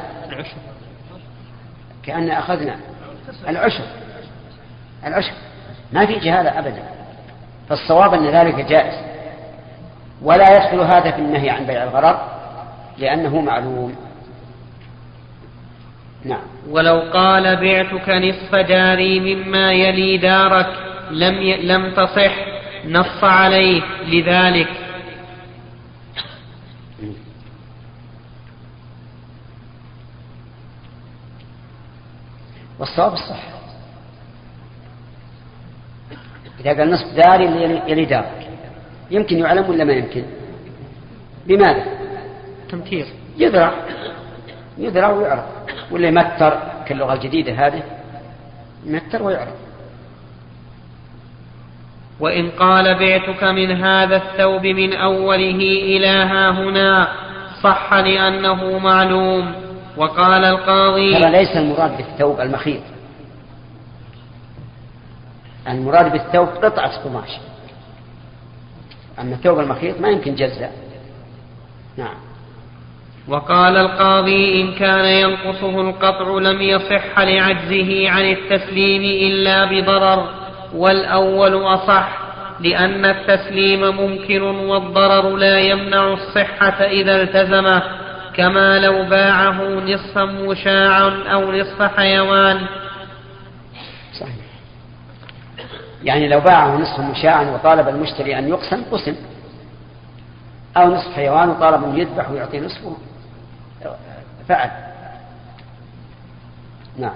كأننا أخذنا العشر العشر ما في جهالة أبدا. فالصواب أن ذلك جائز، ولا يدخل هذا في النهي عن بيع الغرر لأنه معلوم. نعم. ولو قال بعتك نصف داري مما يلي دارك لم ي... لم تصح، نص عليه لذلك. والصواب الصح. إذا قال نصف دار يلي دار يمكن يعلم ولا ما يمكن؟ بماذا؟ تمتير. يذرع يذرع ويعرف، ولا يمتر كاللغة الجديدة هذه، يمتر ويعرف. وإن قال بعتك من هذا الثوب من أوله إلى ها هنا صح لأنه معلوم. وقال القاضي ترى ليس المراد بالثوب المخيط، المراد بالثوب قطعة قماش، أما الثوب المخيط ما يمكن جزء. نعم. وقال القاضي إن كان ينقصه القطع لم يصح لعجزه عن التسليم إلا بضرر، والأول أصح لأن التسليم ممكن والضرر لا يمنع الصحة إذا التزمه، كما لو باعه نصفا مشاعا أو نصف حيوان. صحيح. يعني لو باعه نصفا مشاعا وطالب المشتري أن يقسم قسم، أو نصف حيوان وطالب أن يذبح ويعطي نصفه فعل. نعم.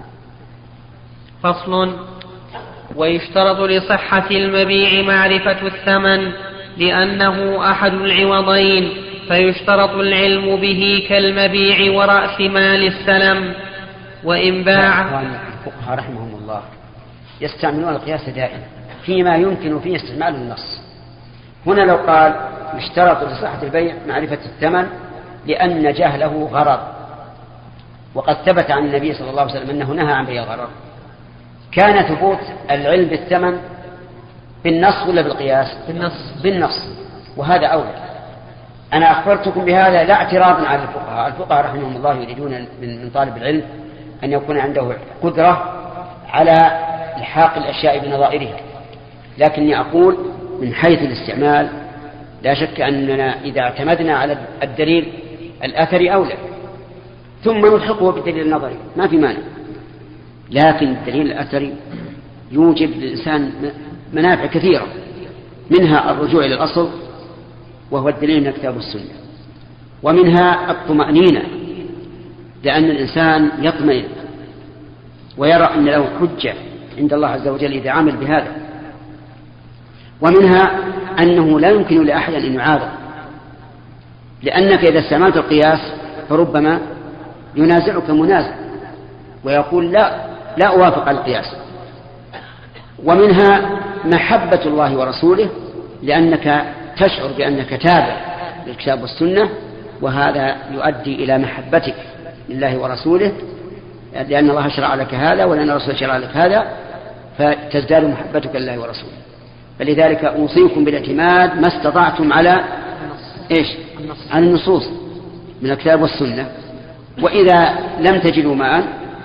فصل. ويشترط لصحة المبيع معرفة الثمن لأنه أحد العوضين، فيشترط العلم به كالمبيع ورأس مال السلم. وإن باع الفقهاء رحمهم الله يستعملون القياس دائما فيما يمكن فيه استعمال النص. هنا لو قال يشترط لصحة البيع معرفة الثمن لأن جهله غرض، وقد ثبت عن النبي صلى الله عليه وسلم أنه نهى عن بيع الغرض، كان ثبوت العلم بالثمن بالنص ولا بالقياس؟ بالنص. بالنص، وهذا أولى. أنا أخبرتكم بهذا لا اعتراضا على الفقهاء. الفقهاء رحمهم الله يريدون من طالب العلم أن يكون عنده قدرة على الحاق الأشياء بنظائرها، لكني أقول من حيث الاستعمال لا شك أننا إذا اعتمدنا على الدليل الأثري أولى، ثم نلحقه بالدليل النظري ما في مانع، لكن الدليل الأثري يوجب للإنسان منافع كثيرة، منها الرجوع إلى الأصل وهو الدليل من الكتاب والسنة، ومنها الطمأنينة لأن الإنسان يطمئن ويرى أن له حجة عند الله عز وجل إذا عمل بهذا، ومنها أنه لا يمكن لأحد أن يعارض، لأنك إذا استعملت القياس فربما ينازعك منازع ويقول لا لا أوافق على القياس. ومنها محبة الله ورسوله لأنك تشعر بأنك تابع للكتاب والسنة، وهذا يؤدي إلى محبتك لله ورسوله، لأن الله شرع لك هذا ولأن الرسول شرع لك هذا، فتزداد محبتك لله ورسوله. فلذلك أوصيكم بالاعتماد ما استطعتم على إيش؟ على النصوص من الكتاب والسنة، وإذا لم تجدوا ماء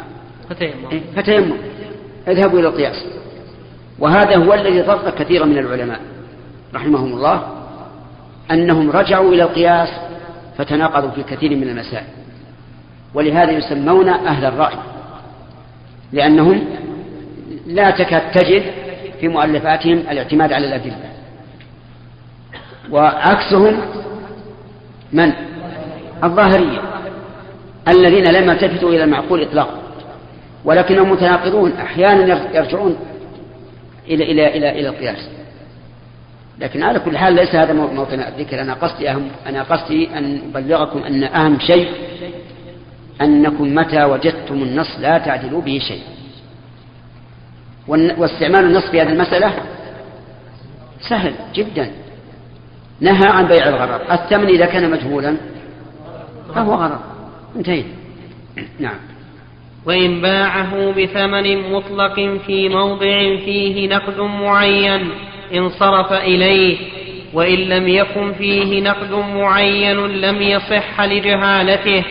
فتيمم، اذهبوا إلى القياس. وهذا هو الذي ضر كثيرا من العلماء رحمهم الله، أنهم رجعوا إلى القياس فتناقضوا في كثير من المسائل، ولهذا يسمون أهل الرأي، لأنهم لا تكاد تجد في مؤلفاتهم الاعتماد على الأدلة. وعكسهم من؟ الظاهرية الذين لم يلتفتوا إلى المعقول إطلاقا، ولكنهم متناقضون أحيانا يرجعون إلى إلى إلى إلى القياس. لكن على كل حال ليس هذا موطن الذكر. أنا قصدي أهم أنا قصدي أن أبلغكم أن أهم شيء أنكم متى وجدتم النص لا تعدلوا به شيء. واستعمال النص في هذه المسألة سهل جدا. نهى عن بيع الغرر، الثمن إذا كان مجهولا فهو غرر، انتهي. نعم. وإن باعه بثمن مطلق في موضع فيه نقد معين انصرف إليه، وإن لم يكن فيه نقد معين لم يصح لجهالته.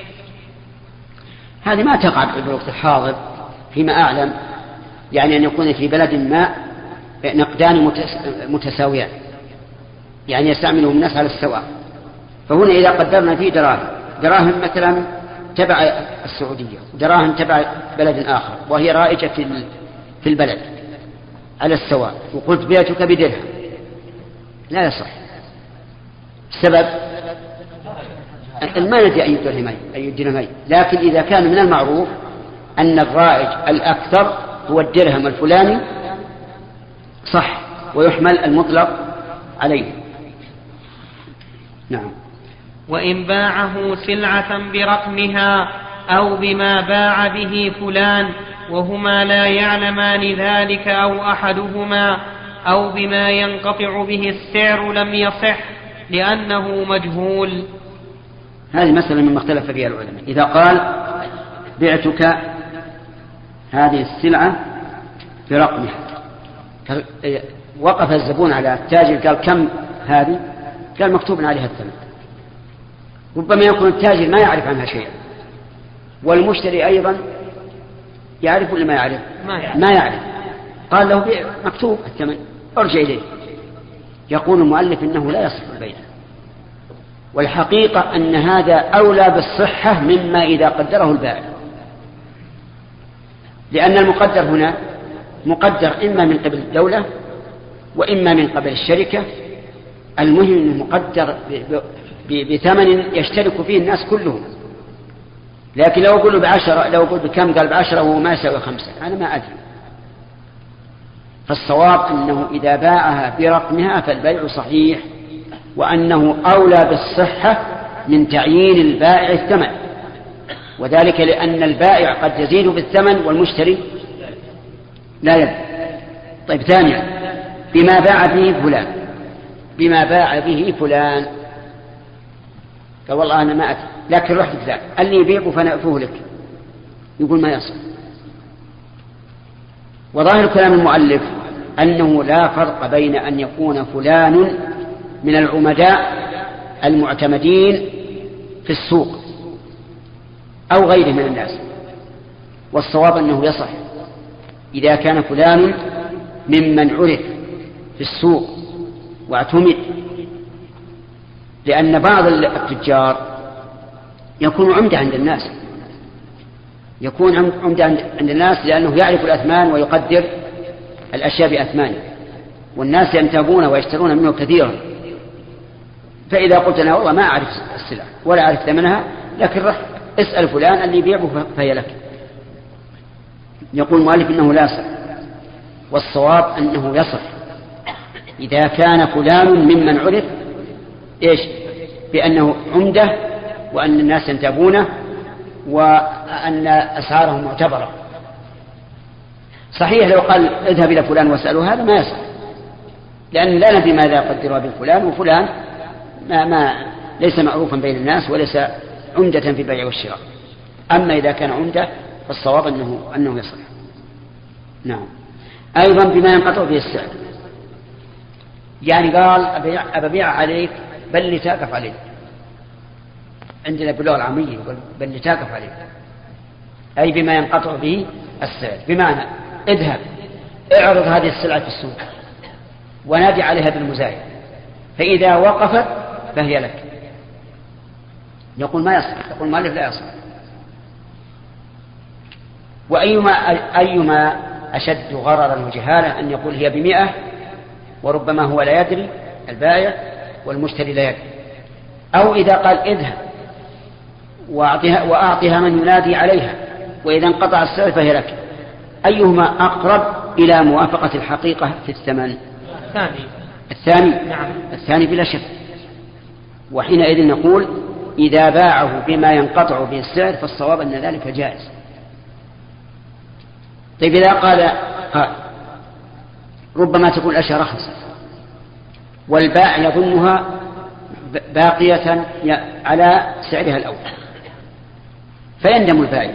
هذه ما تقع في الوقت الحاضر فيما أعلم، يعني أن يكون في بلد ما نقدان متساويان، يعني يستعملهم الناس على السواء. فهنا إذا قدرنا فيه دراهم دراهم مثلا تبع السعودية ودراهم تبع بلد آخر وهي رائجة في البلد على السواء، وقلت بيعتك بدرهم، لا يصح. السبب ما ندري أي درهمين أي درهمين، لكن إذا كان من المعروف أن الرائج الأكثر هو الدرهم الفلاني صح، ويحمل المطلق عليه. نعم. وإن باعه سلعة برقمها أو بما باع به فلان وهما لا يعلمان ذلك أو أحدهما أو بما ينقطع به السعر لم يصح لأنه مجهول. هذه مسألة مما اختلف فيها العلماء. إذا قال بعتك هذه السلعة برقمها، وقف الزبون على التاجر قال كم هذه؟ قال مكتوب عليها الثمن. ربما يكون التاجر ما يعرف عنها شيئا، والمشتري أيضا يعرف ولا ما يعرف؟ ما يعرف. قال له مكتوب الثمن، ارجع إليه. يقول المؤلف إنه لا يصح البيع، والحقيقة أن هذا أولى بالصحة مما إذا قدره البائع، لأن المقدر هنا مقدر إما من قبل الدولة وإما من قبل الشركة. المهم أنه مقدر بثمن يشترك فيه الناس كلهم. لكن لو أقول بعشرة، لو أقول بكم قال بعشرة وهو ما يساوي خمسة، أنا ما أدري. فالصواب أنه إذا باعها برقمها فالبيع صحيح، وأنه أولى بالصحة من تعيين البائع الثمن، وذلك لأن البائع قد يزيد بالثمن والمشتري لا يزيد. طيب ثانيا، بما باع به فلان، بما باع به فلان قال والله أنا ما أتي لكن رحت فلان قال لي يبيعه فنأفوه لك، يقول ما يصل. وظاهر كلام المؤلف أنه لا فرق بين أن يكون فلان من العمداء المعتمدين في السوق أو غيره من الناس، والصواب أنه يصح إذا كان فلان ممن عرف في السوق واعتمد، لأن بعض التجار يكون عمدة عند الناس، يكون عمدة عند الناس لأنه يعرف الأثمان ويقدر الأشياء بأثمانه، والناس ينتابون ويشترون منه كثيرا. فإذا قلت أنا والله ما أعرف السلع ولا أعرف ثمنها، لكن رح اسأل فلان اللي يبيعه فهي لك، يقول المؤلف إنه لا يصح. والصواب أنه يصح إذا كان فلان ممن عرف إيش بأنه عمدة وأن الناس ينتابونه وأن أسعاره معتبرة. صحيح لو قال اذهب إلى فلان واسأله هذا ما يصح، لأن لا ندري ماذا يقدر بفلان، وفلان ما, ما ليس معروفا بين الناس وليس عمدة في البيع والشراء. أما إذا كان عمدة فالصواب أنه, أنه يصح. نعم. أيضا بما ينقطع به السعر، يعني قال أبيع عليك بل لتاقف عليك، عندنا باللغة العامية يقول بل لتاقف عليك، أي بما ينقطع به السعر، بمعنى اذهب اعرض هذه السلعة في السوق ونادي عليها بالمزايد، فإذا وقفت فهي لك. يقول ما يصح، يقول المؤلف لا يصح. وأيما أيما أشد غررا وجهالا أن يقول هي بمئة وربما هو لا يدري البائع والمشتري لا يدري، أو إذا قال اذهب وأعطيها, وأعطيها من ينادي عليها وإذا انقطع السعر فهي لك. أيهما أقرب إلى موافقة الحقيقة في الثمن؟ الثاني. الثاني نعم. الثاني بلا شك. وحينئذ نقول إذا باعه بما ينقطع به السعر فالصواب أن ذلك جائز. طيب إذا قال قال ربما تكون الأشياء رخصة والبائع يظنها باقية على سعرها الأول فيندم البائع،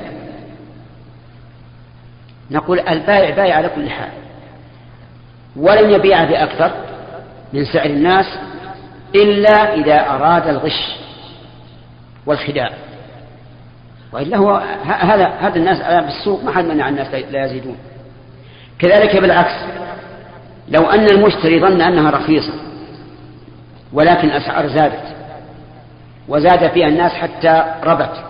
نقول البائع بايع على كل حال ولن يبيع بأكثر من سعر الناس إلا إذا أراد الغش والخداع، وإلا هو هذا هذا الناس على بالسوق ما حد منع الناس لا يزيدون. كذلك بالعكس، لو أن المشتري ظن أنها رخيصة ولكن الأسعار زادت وزاد فيها الناس حتى ربت،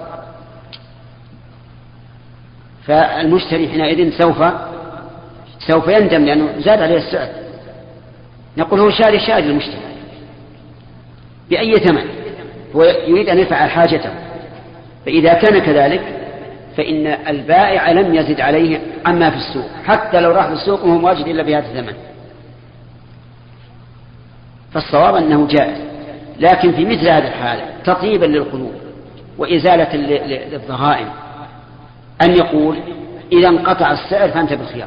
فالمشتري حينئذ سوف سوف يندم لأنه زاد عليه السعر. نقول هو شاري شاري المشتري بأي ثمن، هو يريد أن يفعل حاجته، فإذا كان كذلك فإن البائع لم يزد عليه عما في السوق، حتى لو راح في السوق وهو واجد إلا بهذا الثمن. فالصواب أنه جائز، لكن في مثل هذه الحالة تطيبا للقلوب وإزالة للضغائن أن يقول إذا انقطع السعر فأنت بالخيار،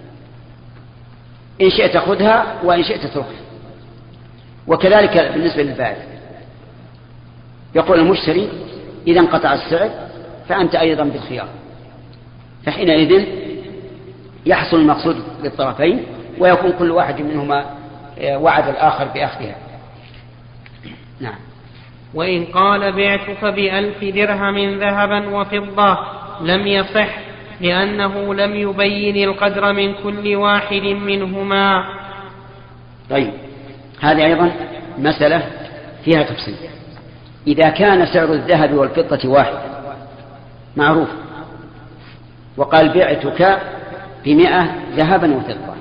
إن شئت خذها وإن شئت تركها. وكذلك بالنسبة للبائع، يقول المشتري إذا انقطع السعر فأنت أيضا بالخيار، فحينئذ يحصل المقصود للطرفين ويكون كل واحد منهما وعد الآخر بأخذها. نعم. وإن قال بعتك بألف درهم ذهبا وفضة لم يصح، لأنه لم يبين القدر من كل واحد منهما. طيب، هذه أيضا مسألة فيها تفصيل. إذا كان سعر الذهب والفضة واحد معروف، وقال بعتك بمئة ذهبا وفضة،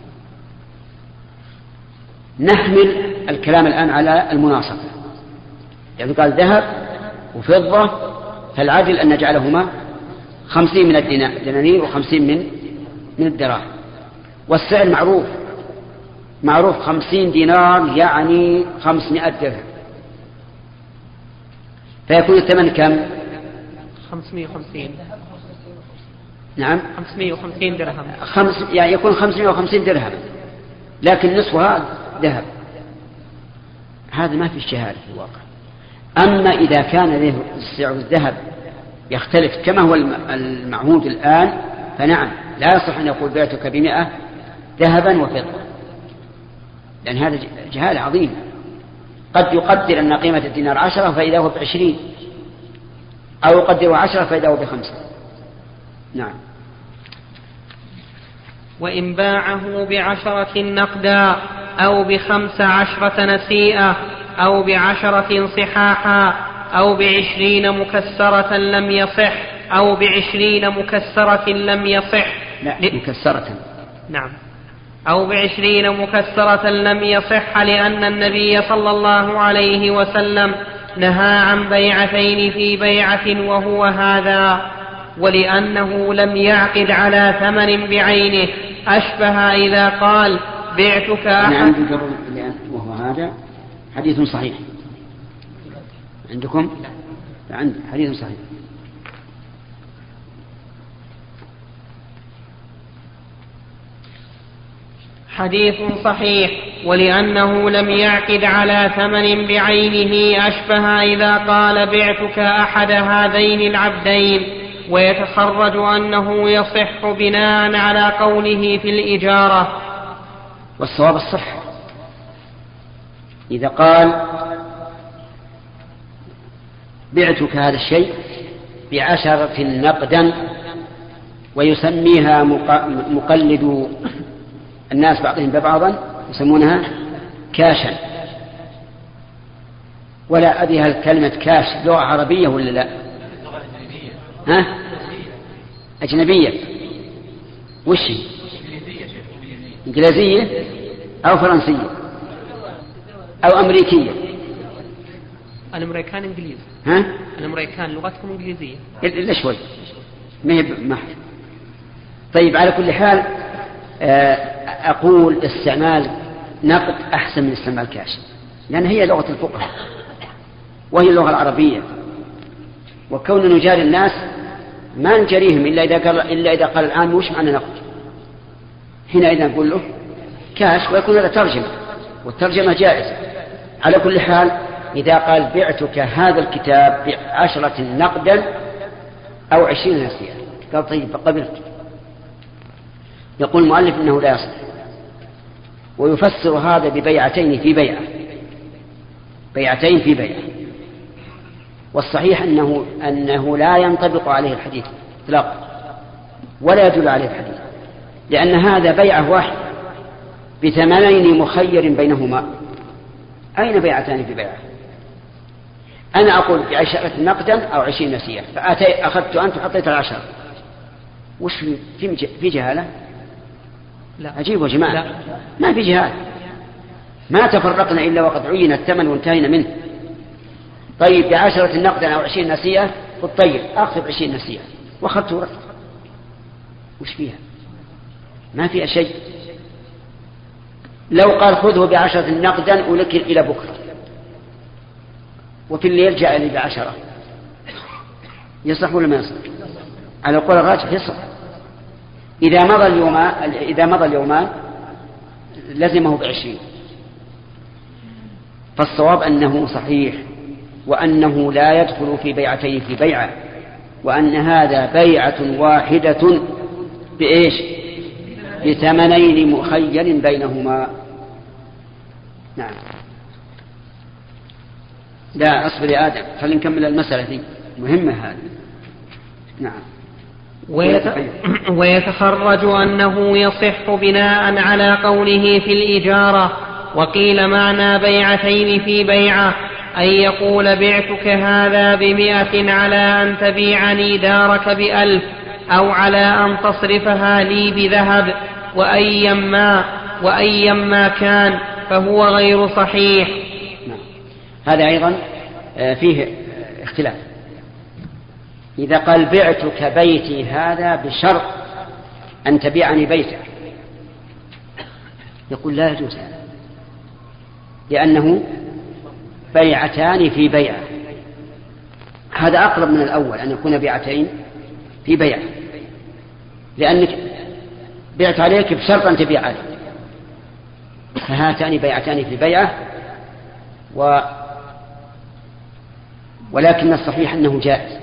نحمل الكلام الآن على المناصفة، يعني قال ذهب وفضة، فالعدل أن نجعلهما خمسين من الدنانير وخمسين من من الدراهم، والسعر معروف معروف خمسين دينار يعني خمسمائة درهم، فيكون الثمن كم؟ خمسمائة وخمسين. نعم، خمسمائة وخمسين درهم. خمس يعني يكون خمسمائة وخمسين درهم، لكن نصفها ذهب. هذا ما في اجتهاد في الواقع. أما إذا كان له سعر الذهب يختلف كما هو المعهود الآن، فنعم لا يصح أن يقول بعتك بمئة ذهبا وفضة، لأن هذا جهال عظيم. قد يقدر أن قيمة الدينار عشرة فإذا هو بعشرين، أو يقدر عشرة فإذا هو بخمسة. نعم. وإن باعه بعشرة نقدا أو بخمس عشرة نسيئة أو بعشرة صحاحا أو بعشرين مكسرة لم يصح، أو بعشرين مكسرة لم يصح. لا، مكسرة. نعم. أو بعشرين مكسرة لم يصح، لأن النبي صلى الله عليه وسلم نهى عن بيعتين في بيعة وهو هذا، ولأنه لم يعقد على ثمن بعينه، أشبه إذا قال بعتك أحد. وهو هذا حديث صحيح عندكم؟ عند حديث صحيح. حديث صحيح، ولأنه لم يعقد على ثمن بعينه، أشبه إذا قال بعتك أحد هذين العبدين، ويتخرج أنه يصح بناء على قوله في الإجارة. والصواب الصح. إذا قال بعتك هذا الشيء بعشرة نقدا، ويسميها مقلد الناس بعضهم ببعضا يسمونها كاشا، ولا أدري هل كلمة كاش لغة عربية ولا لا؟ ها؟ أجنبية. وش هي؟ إنجليزية أو فرنسية أو أمريكية؟ الأمريكان إنجليز. ها؟ الأمريكان لغتهم إنجليزية. إلا شوي، ما هي محر. طيب، على كل حال أقول استعمال نقد أحسن من استعمال كاش، لأن هي لغة الفقهاء وهي اللغة العربية، وكون نجاري الناس ما نجريهم إلا إذا قال إلا إذا قال الآن وش معنى نقد، حينئذ نقول له كاش، ويكون هذا ترجمة، والترجمة جائزة. على كل حال إذا قال بعتك هذا الكتاب بعشرة نقدا أو عشرين نسيئة، قال طيب فقبلت. يقول المؤلف إنه لا يصح، ويفسر هذا ببيعتين في بيعة، بيعتين في بيعة. والصحيح أنه, أنه لا ينطبق عليه الحديث اطلاقا، ولا يدل عليه الحديث، لأن هذا بيعة واحد بثمنين مخير بينهما. أين بيعتان في بيعة؟ أنا أقول بعشرة نقدا أو عشرين نسيئة، فأخذت أنت وحطيت العشرة، وش في في جهالة؟ لا. عجيب يا جماعة. لا. ما في جهال، ما تفرقنا إلا وقد عين الثمن وانتهينا منه. طيب بعشرة نقدا أو عشرين نسيئة، قلت طيب أخذ عشرين نسيئة وأخذت ورث، وش فيها؟ ما فيها شيء. لو قال خذه بعشرة نقدا ولك إلى بكرة، وفي الليل جاء لي بعشرة، يصح ولا ما يصح؟ على القول الراجح يصح. إذا مضى اليومان إذا مضى اليومان لزمه بعشرين. فالصواب أنه صحيح، وأنه لا يدخل في بيعتين في بيعة، وأن هذا بيعة واحدة بإيش؟ بثمنين مخير بينهما. نعم. لا أصبر يا آدم، خلينا نكمل المسألة دي مهمة هذه. نعم. ويتخرج أنه يصح بناء على قوله في الإجارة. وقيل معنى بيعتين في بيعة أن يقول بعتك هذا بمئة على أن تبيعني دارك بألف، أو على أن تصرفها لي بذهب، وأيما وأيما كان فهو غير صحيح. هذا أيضا فيه اختلاف. إذا قال بعتك بيتي هذا بشرط أن تبيعني بيتك، يقول لا يجوز هذا، لأنه بيعتان في بيعة. هذا أقرب من الأول، أن يكون بيعتين في بيعة، لأنك بعت عليك بشرط أن تبيع عليك، فهاتان بيعتان في بيعة. و ولكن الصحيح أنه جائز،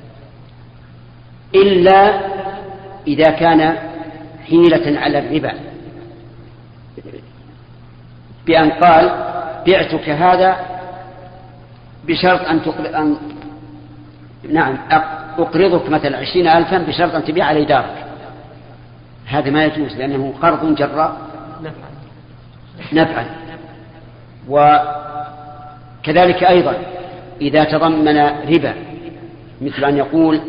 إلا إذا كان حيلة على الربا، بأن قال بعتك هذا بشرط أن تقرض أن نعم أقرضك مثلا عشرين ألفا بشرط أن تبيع علي دارك. هذا ما يجوز، لأنه قرض جراء نفعا. وكذلك أيضا إذا تضمن ربا، مثل أن يقول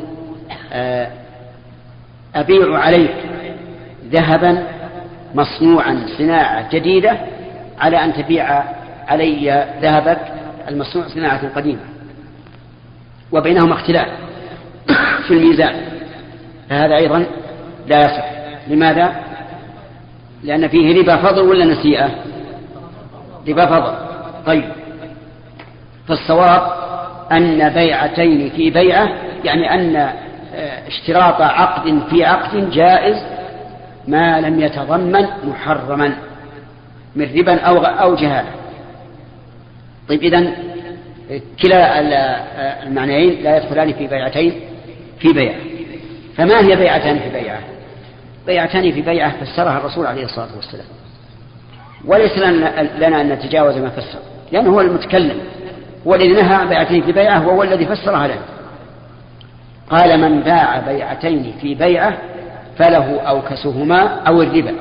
أبيع عليك ذهبا مصنوعا صناعة جديدة على أن تبيع علي ذهبك المصنوع صناعة قديمة، وبينهما اختلاف في الميزان، فهذا أيضا لا يصح. لماذا؟ لأن فيه ربا فضل ولا نسيئة؟ ربا فضل. طيب، فالصواب أن بيعتين في بيعة، يعني أن اشتراط عقد في عقد جائز ما لم يتضمن محرما من ربا أو أو جهالة. طيب، إذن كلا المعنيين لا يدخلان في بيعتين في بيعة. فما هي بيعتان في بيعة؟ بيعتان في بيعة فسرها الرسول عليه الصلاة والسلام، وليس لنا أن نتجاوز ما فسر، لأنه هو المتكلم، والذي نهى عن بيعتين في بيعة هو الذي فسرها لنا. قال من باع بيعتين في بيعة فله أوكسهما أو الربا.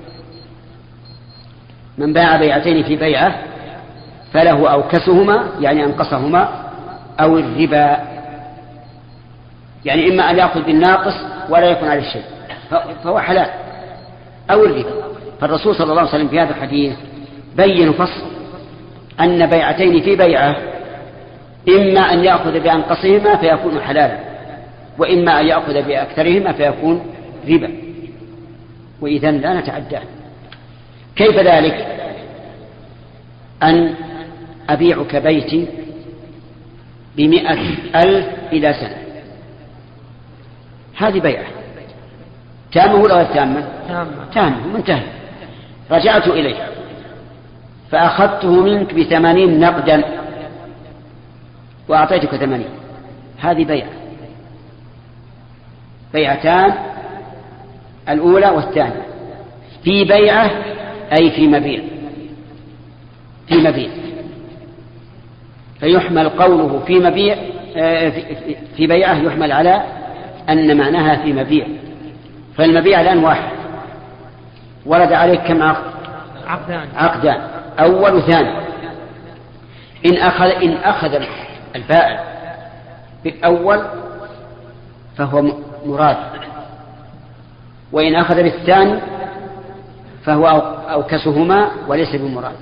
من باع بيعتين في بيعة فله أوكسهما، يعني أنقصهما، أو الربا، يعني إما أن يأخذ بالناقص ولا يكون عليه شيء فهو حلال، أو الربا. فالرسول صلى الله عليه وسلم في هذا الحديث بين فصل أن بيعتين في بيعة إما أن يأخذ بأنقصهما فيكون حلالا، وإما أن يأخذ بأكثرهما فيكون ربا، وإذن لا نتعدى. كيف ذلك؟ أن أبيعك بيتي بمئة ألف إلى سنة، هذه بيعة تامة ولا غير تامة؟ تامة منتهى. رجعت إليه فأخذته منك بثمانين نقدا وأعطيتك ثمانين، هذه بيعة. بيعتان، الأولى والثانية في بيعة، أي في مبيع، في مبيع، فيحمل قوله في مبيع في بيعة يحمل على أن معناها في مبيع. فالمبيع الآن واحد، ورد عليك كم عقد؟ عقدان. عقدان، أول وثاني. إن أخذ إن أخذ البائع بالأول فهو مراد، وإن أخذ بالثاني فهو أوكسهما وليس بمراد.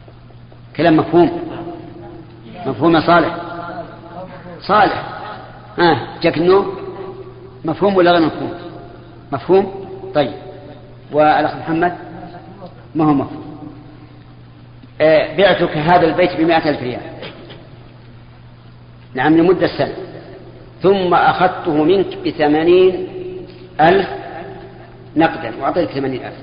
كلام مفهوم؟ مفهوم صالح؟ صالح. آه جاك النوم مفهوم ولا غير مفهوم؟ مفهوم. طيب والأخ محمد ما هو مفهوم. آه بعتك هذا البيت بمائة ألف ريال، نعم، لمدة سنة، ثم أخذته منك بثمانين ألف نقدا وأعطيتك ثمانين ألف.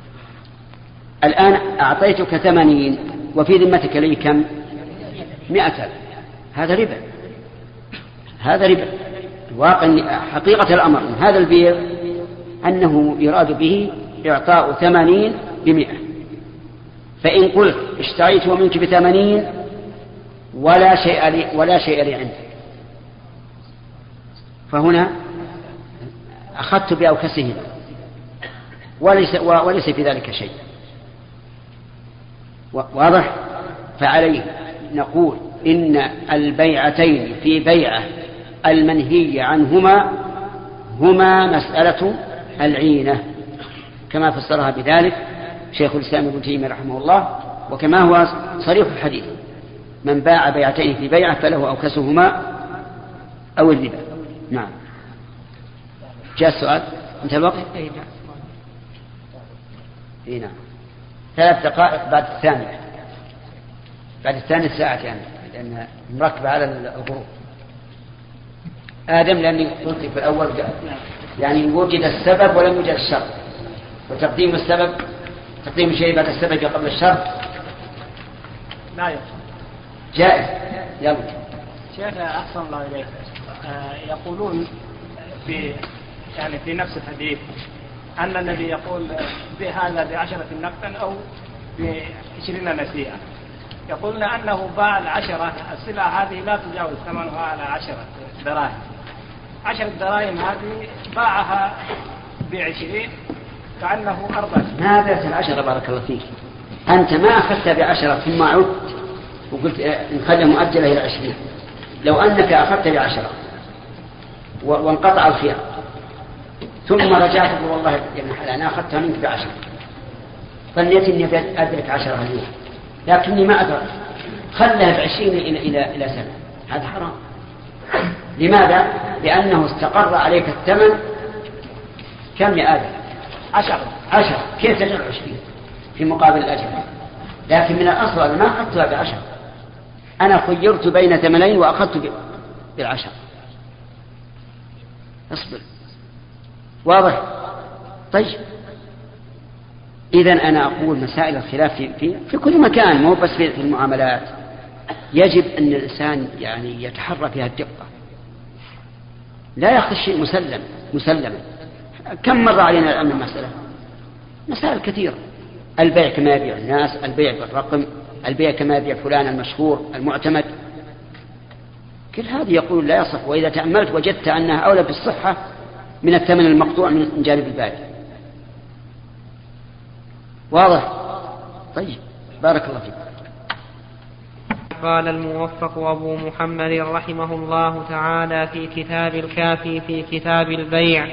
الآن أعطيتك ثمانين وفي ذمتك لي كم؟ مائة ألف. هذا ربا، هذا ربا. الواقع حقيقة الأمر من هذا البيع أنه يراد به إعطاء ثمانين بمئة. فإن قلت اشتريته منك بثمانين ولا شيء لي ولا شيء لي عندك، فهنا أخذت بأوكسه وليس, وليس في ذلك شيء. واضح؟ فعليه نقول إن البيعتين في بيعة المنهي عنهما هما مسألة العينة، كما فسرها بذلك شيخ الإسلام ابن تيمية رحمه الله، وكما هو صريح الحديث: من باع بيعتين في بيعة فله أوكسهما أو الربا. نعم. جاء السؤال؟ انتهى الوقت؟ اي نعم. ثلاث دقائق بعد الثانية، بعد الثانية ساعة يعني، لأنها مركبة على الغروب. آدم، لأني قلت في الأول يعني وجد السبب ولم يوجد الشرط، وتقديم السبب تقديم شيء بعد السبب قبل الشرط لا يفهم. جائز. يلا شيخ أحسن الله إليك. آه يقولون في يعني في نفس الحديث أن الذي يقول بهذا بعشرة نقدا أو بعشرين نسيئة، يقولون أنه باع العشرة السلعة هذه لا تجاوز ثمنها على عشرة دراهم. عشرة دراهم هذه باعها بعشرين كأنه أربعة. ما بأس العشرة بارك الله فيك. أنت ما أخذت بعشرة ثم عدت وقلت نخلي مؤجلة إلى عشرين. لو أنك أخذت بعشرة وانقطع الخيار ثم رجعت تقول والله يا ابن حلال أنا أخذتها منك بعشرة، ظنيت إني أدرك عشرة اليوم لكني ما أدرك، خلها بعشرين إلى إلى إلى سنة، هذا حرام. لماذا؟ لأنه استقر عليك الثمن كم يا آدم؟ عشرة. عشرة كيف تجعل عشرين في مقابل الأجر؟ لكن من الأصل أنا ما أخذتها بعشرة، أنا خيرت بين ثمنين وأخذت بالعشرة. اصبر. واضح؟ طيب إذن أنا أقول مسائل الخلاف في, في, في كل مكان، مو بس في المعاملات، يجب أن الإنسان يعني يتحرى فيها الدقة، لا يأخذ شيء مسلم مسلما. كم مرة علينا الآن المسألة؟ مسائل كثيرة. البيع كما يبيع الناس، البيع بالرقم، البيع كما يبيع فلان المشهور المعتمد، كل هذه يقول لا يصح. وإذا تأملت وجدت أنها أولى بالصحة من الثمن المقطوع من جانب البائع. واضح؟ طيب بارك الله فيك. قال الموفق أبو محمد رحمه الله تعالى في كتاب الكافي في كتاب البيع: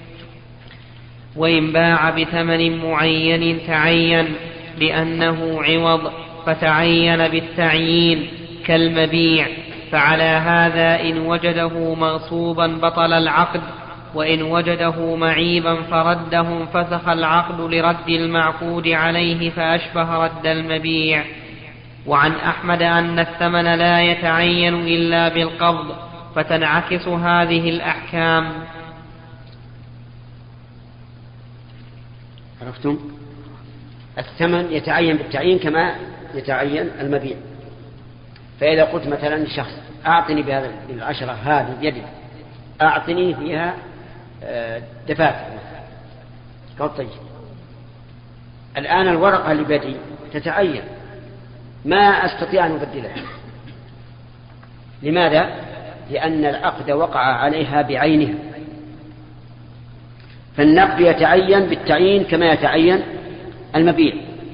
وإن باع بثمن معين تعين لأنه عوض فتعين بالتعيين كالمبيع، فعلى هذا إن وجده مغصوبا بطل العقد، وإن وجده معيبا فرده انفسخ العقد لرد المعقود عليه فأشبه رد المبيع. وعن أحمد أن الثمن لا يتعين إلا بالقبض، فتنعكس هذه الأحكام. عرفتم؟ الثمن يتعين بالتعيين كما يتعين المبيع. فإذا قلت مثلا شخص أعطني بهذا العشرة هذه بيدك، أعطني فيها دفاتر، قال طيب الآن الورقة اللي بيدي تتعين، ما أستطيع أن أبدلها. لماذا؟ لأن العقد وقع عليها بعينها، فالنقد يتعين بالتعيين كما يتعين المبيع.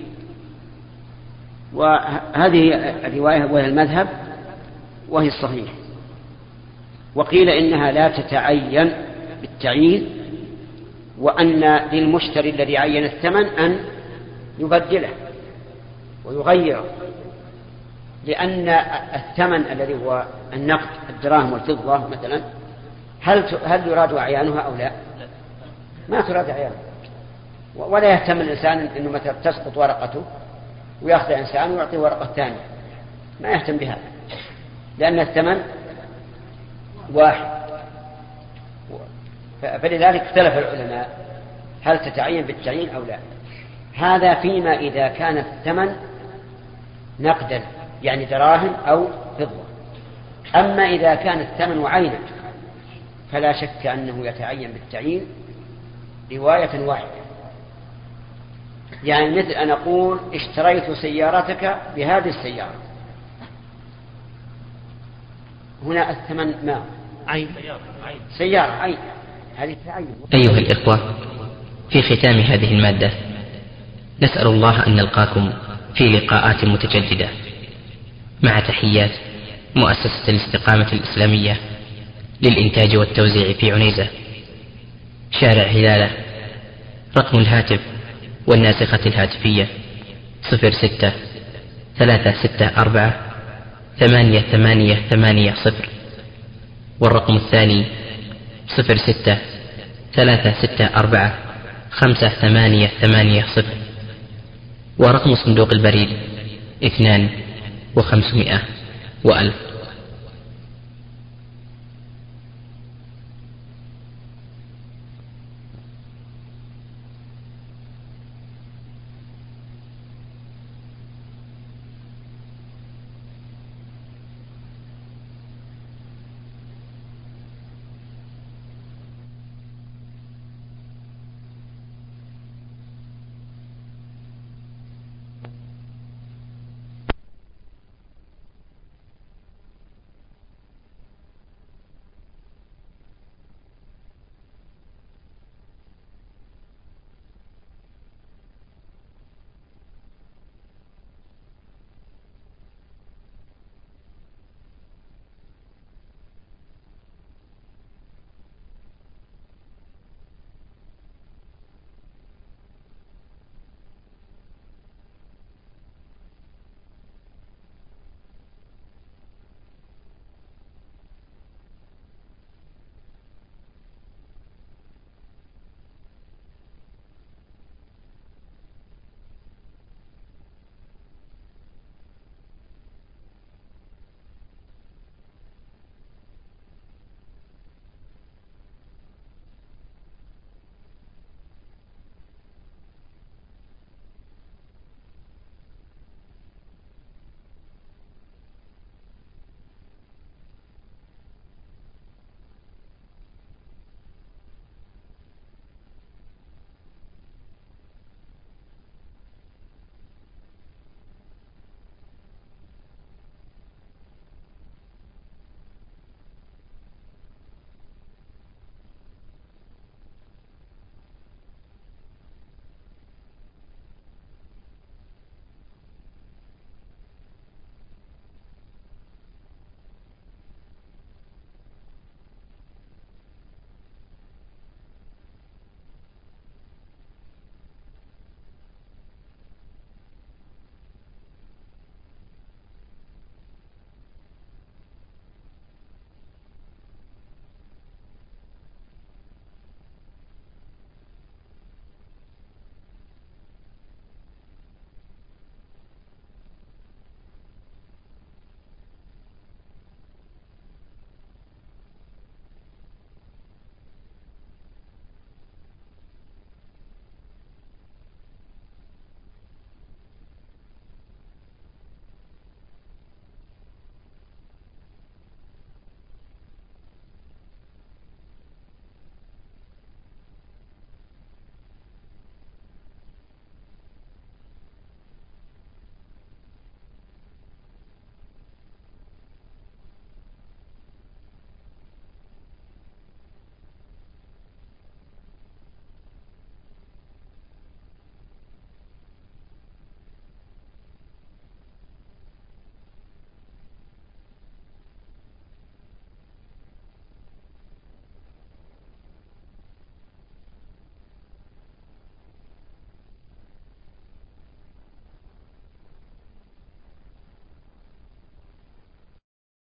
وهذه الرواية وهي المذهب وهي الصحيح. وقيل إنها لا تتعين بالتعيين، وأن للمشتري الذي عين الثمن أن يبدله ويغيره، لأن الثمن الذي هو النقد الدراهم والفضة مثلا هل هل يراد أعيانها أو لا؟ ما تراد أعيانها، ولا يهتم الإنسان إنه مثلا تسقط ورقته ويأخذ إنسان ويعطيه ورقة ثانية، ما يهتم بهذا لأن الثمن واحد. فلذلك اختلف العلماء هل تتعين بالتعيين أو لا. هذا فيما إذا كان الثمن نقدا يعني دراهم أو فضة. أما إذا كان الثمن عينا فلا شك أنه يتعين بالتعيين رواية واحدة. يعني مثل أن أقول اشتريت سيارتك بهذه السيارة، هنا الثمن ما عين سيارة عين، هذه تعين. أيها الإخوة، في ختام هذه المادة نسأل الله أن نلقاكم في لقاءات متجددة، مع تحيات مؤسسة الاستقامة الإسلامية للإنتاج والتوزيع في عنيزة، شارع هلالة. رقم الهاتف والناسخة الهاتفية صفر ستة ثلاثة ستة أربعة ثمانية ثمانية ثمانية صفر، والرقم الثاني صفر ستة ثلاثة ستة أربعة خمسة ثمانية ثمانية صفر، ورقم صندوق البريد اثنان وخمسمائة وألف.